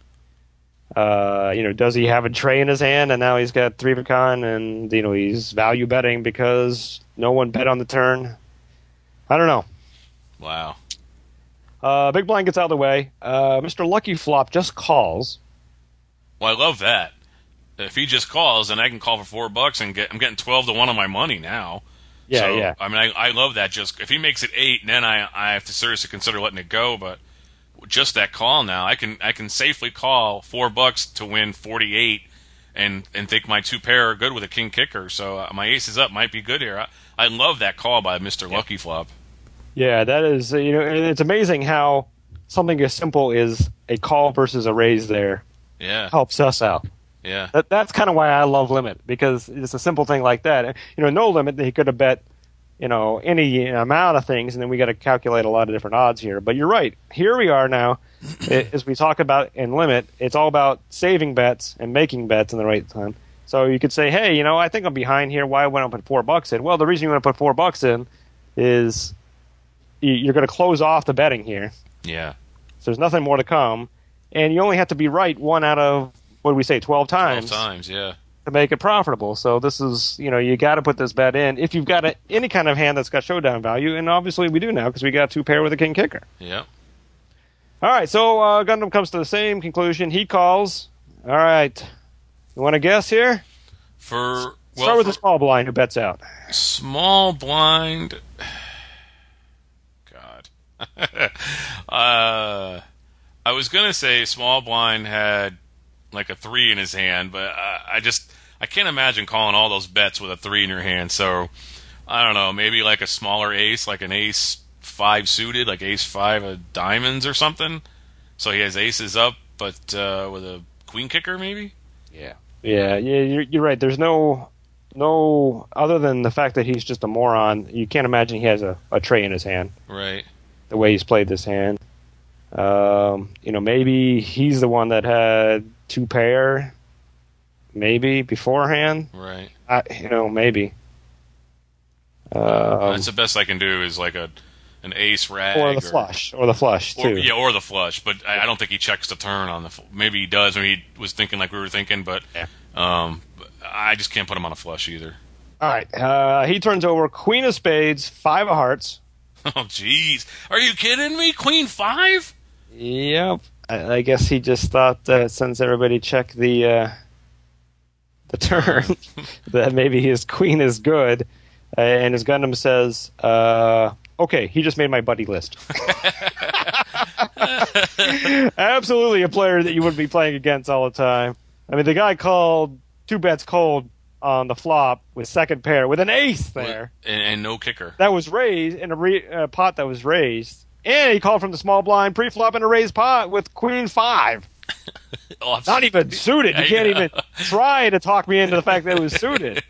Uh, you know, does he have a tray in his hand, and now he's got three of a kind, and you know he's value betting because no one bet on the turn? I don't know. Wow. Uh, big blind gets out of the way. Uh, Mister Lucky Flop just calls. Well, I love that. If he just calls, then I can call for four bucks and get. I'm getting twelve to one on my money now. Yeah, so, yeah. I mean, I, I love that. Just if he makes it eight, then I I have to seriously consider letting it go. But just that call now. I can I can safely call four bucks to win forty-eight, and and think my two pair are good with a king kicker. So uh, my ace is up might be good here. I, I love that call by Mister Yeah. Lucky Flop. Yeah, that is, you know, it's amazing how something as simple as a call versus a raise there Yeah. helps us out. Yeah. That, that's kind of why I love limit, because it's a simple thing like that. You know, no limit, he could have bet, you know, any amount of things, and then we got to calculate a lot of different odds here. But you're right. Here we are now, as we talk about in limit, it's all about saving bets and making bets in the right time. So you could say, hey, you know, I think I'm behind here. Why wouldn't I put four bucks in? Well, the reason you want to put four bucks in is you're going to close off the betting here. Yeah. So there's nothing more to come, and you only have to be right one out of, what do we say, twelve times? twelve times, yeah. To make it profitable. So this is, you know, you got to put this bet in if you've got a, any kind of hand that's got showdown value, and obviously we do now because we got two pair with a king kicker. Yep. All right, so uh, Gundam comes to the same conclusion. He calls. All right. You want to guess here? For well, Start with for the small blind who bets out. Small blind. God. uh, I was going to say small blind had like a three in his hand, but I, I just I can't imagine calling all those bets with a three in your hand. So I don't know, maybe like a smaller ace, like an ace five suited, like ace five of diamonds or something. So he has aces up, but uh, with a queen kicker, maybe. Yeah, yeah, yeah. You're, you're right. There's no, no other than the fact that he's just a moron. You can't imagine he has a, a tray in his hand. Right. The way he's played this hand. Um, you know, maybe he's the one that had two pair, maybe beforehand. Right. I, you know, maybe. Um, That's the best I can do is like a an ace rag or the flush, or the flush or, too. Yeah, or the flush. But I, I don't think he checks the turn on the. Maybe he does, or he was thinking like we were thinking. But yeah. um, I just can't put him on a flush either. All right. Uh, he turns over queen of spades, five of hearts. Oh, jeez. Are you kidding me? Queen five? Yep. I, I guess he just thought uh, since everybody checked the uh, the turn that maybe his queen is good, uh, and his Gundam says, uh, "Okay, he just made my buddy list." Absolutely, a player that you wouldn't be playing against all the time. I mean, the guy called two bets cold on the flop with second pair with an ace there, and, and no kicker that was raised in a re- uh, pot that was raised. And he called from the small blind pre-flop in a raised pot with queen five. oh, Not even suited. You can't even try to talk me into the fact that it was suited.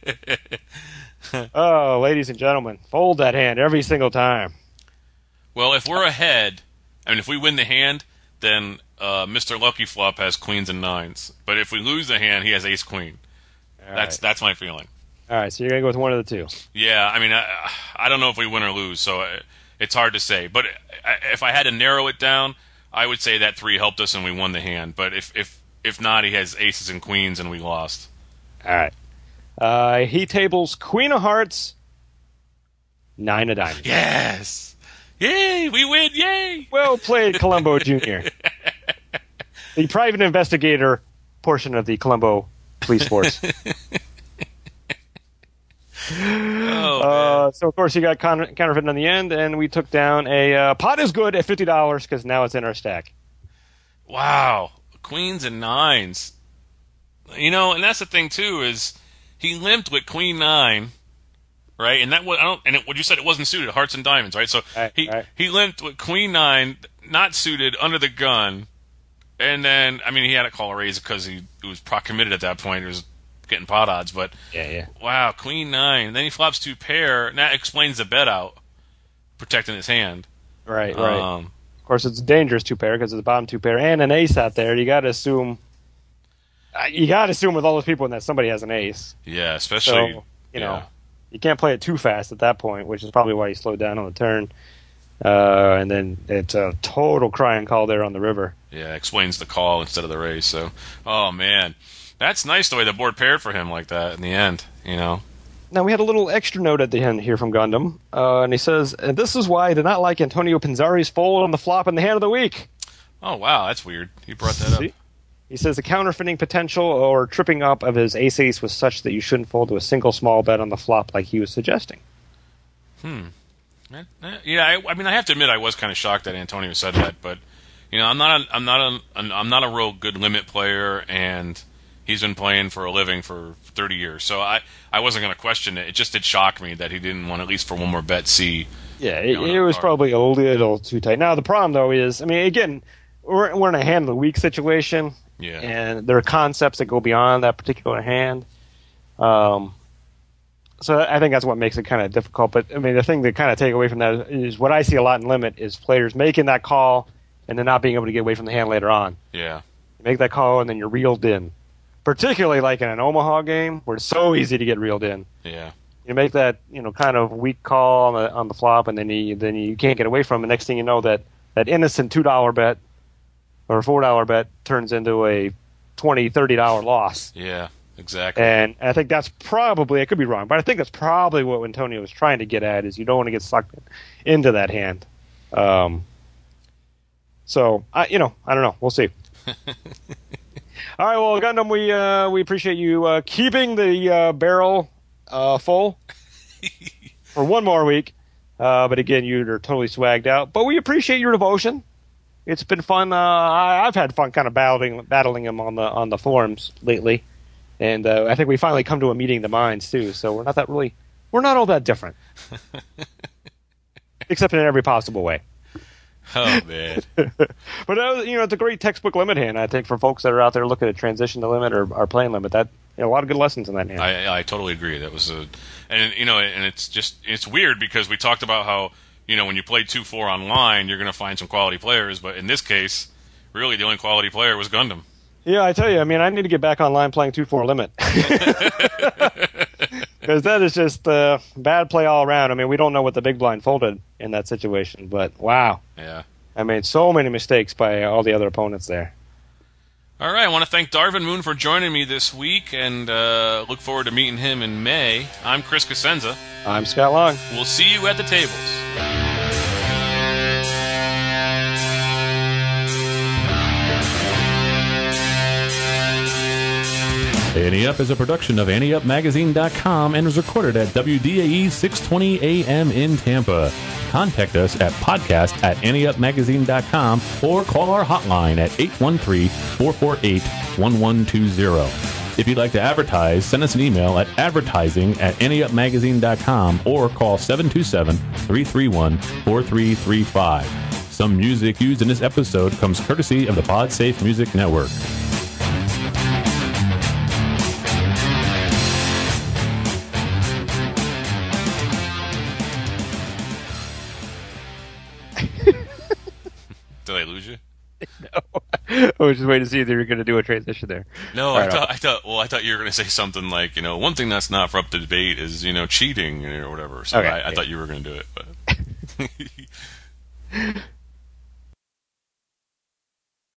Oh, ladies and gentlemen, fold that hand every single time. Well, if we're ahead, I mean, if we win the hand, then uh, Mister Lucky Flop has queens and nines. But if we lose the hand, he has ace queen. All that's right. that's my feeling. All right, so you're going to go with one of the two. Yeah, I mean, I, I don't know if we win or lose, so it's hard to say. But if I had to narrow it down, I would say that three helped us and we won the hand. But if if if not, he has aces and queens and we lost. All right. Uh, he tables queen of hearts, nine of diamonds. Yes! Yay! We win! Yay! Well played, Columbo Junior The private investigator portion of the Columbo Police Force. Oh, uh, so, of course, he got con- counterfeit in the end, and we took down a uh, pot is good at fifty dollars because now it's in our stack. Wow. Queens and nines. You know, and that's the thing, too, is he limped with queen nine, right? And that was, I don't, and it, what you said, it wasn't suited, hearts and diamonds, right? So right, he, right. he limped with queen nine, not suited, under the gun. And then, I mean, he had to call a raise because he, he was pro committed at that point. He was getting pot odds, but yeah, yeah. Wow, queen nine. And then he flops two pair, and that explains the bet out, protecting his hand. Right, right. Um, of course, it's a dangerous two pair because it's the bottom two pair and an ace out there. You got to assume, uh, you got to assume with all those people in that somebody has an ace. Yeah, especially, so, yeah. you know, you can't play it too fast at that point, which is probably why he slowed down on the turn. Uh, and then it's a total crying call there on the river. Yeah, explains the call instead of the raise. So, oh man, that's nice the way the board paired for him like that in the end. You know. Now we had a little extra note at the end here from Gundam, uh, and he says, and "This is why I did not like Antonio Pinzari's fold on the flop in the hand of the week." Oh wow, that's weird. He brought that See? up. He says the counterfeiting potential or tripping up of his ace ace was such that you shouldn't fold to a single small bet on the flop like he was suggesting. Hmm. Yeah, I, I mean, I have to admit I was kind of shocked that Antonio said that, but You know, I'm not a, I'm not a, I'm not a real good limit player, and he's been playing for a living for thirty years. So I, I wasn't going to question it. It just did shock me that he didn't want, at least for one more bet, see. Yeah, it, it was probably a little too tight. Now, the problem, though, is, I mean, again, we're, we're in a hand of the week situation. Yeah. And there are concepts that go beyond that particular hand. Um, so I think that's what makes it kind of difficult. But, I mean, the thing to kind of take away from that is what I see a lot in limit is players making that call and then not being able to get away from the hand later on. Yeah. You make that call and then you're reeled in. Particularly like in an Omaha game where it's so easy to get reeled in. Yeah. You make that, you know, kind of weak call on the on the flop, and then you then you can't get away from it. Next thing you know, that, that innocent two dollar bet or four dollar bet turns into a twenty dollars, thirty dollar loss. Yeah, exactly. And I think that's probably, I could be wrong, but I think that's probably what Antonio was trying to get at, is you don't want to get sucked into that hand. Um, so, I, you know, I don't know. We'll see. All right, well, Gundam, we uh, we appreciate you uh, keeping the uh, barrel uh, full for one more week. Uh, but again, you're totally swagged out. But we appreciate your devotion. It's been fun. Uh, I, I've had fun kind of battling battling him on the on the forums lately, and uh, I think we finally come to a meeting of the minds too. So we're not that really we're not all that different, except in every possible way. Oh man! But uh, you know, it's a great textbook limit hand. I think for folks that are out there looking at transition to limit or are playing limit, that you know, a lot of good lessons in that hand. I, I totally agree. That was a, and you know, and it's just it's weird because we talked about how you know when you play two four online, you're going to find some quality players, but in this case, really the only quality player was Gundam. Yeah, I tell you, I mean, I need to get back online playing two four limit. Because that is just uh, bad play all around. I mean, we don't know what the big blind folded in that situation, but wow. Yeah. I made so many mistakes by all the other opponents there. All right, I want to thank Darvin Moon for joining me this week, and uh, look forward to meeting him in May. I'm Chris Cosenza. I'm Scott Long. We'll see you at the tables. Ante Up is a production of ante up magazine dot com and was recorded at W D A E six twenty A M in Tampa. Contact us at podcast at ante up magazine dot com or call our hotline at eight one three, four four eight, one one two zero. If you'd like to advertise, send us an email at advertising at ante up magazine dot com or call seven two seven, three three one, four three three five. Some music used in this episode comes courtesy of the PodSafe Music Network. Did I lose you? No. I was just waiting to see if they were going to do a transition there. No, Right I thought on. I thought well, I thought you were going to say something like, you know, one thing that's not for up to debate is, you know, cheating or whatever. So Okay, I, I yeah. thought you were going to do it, but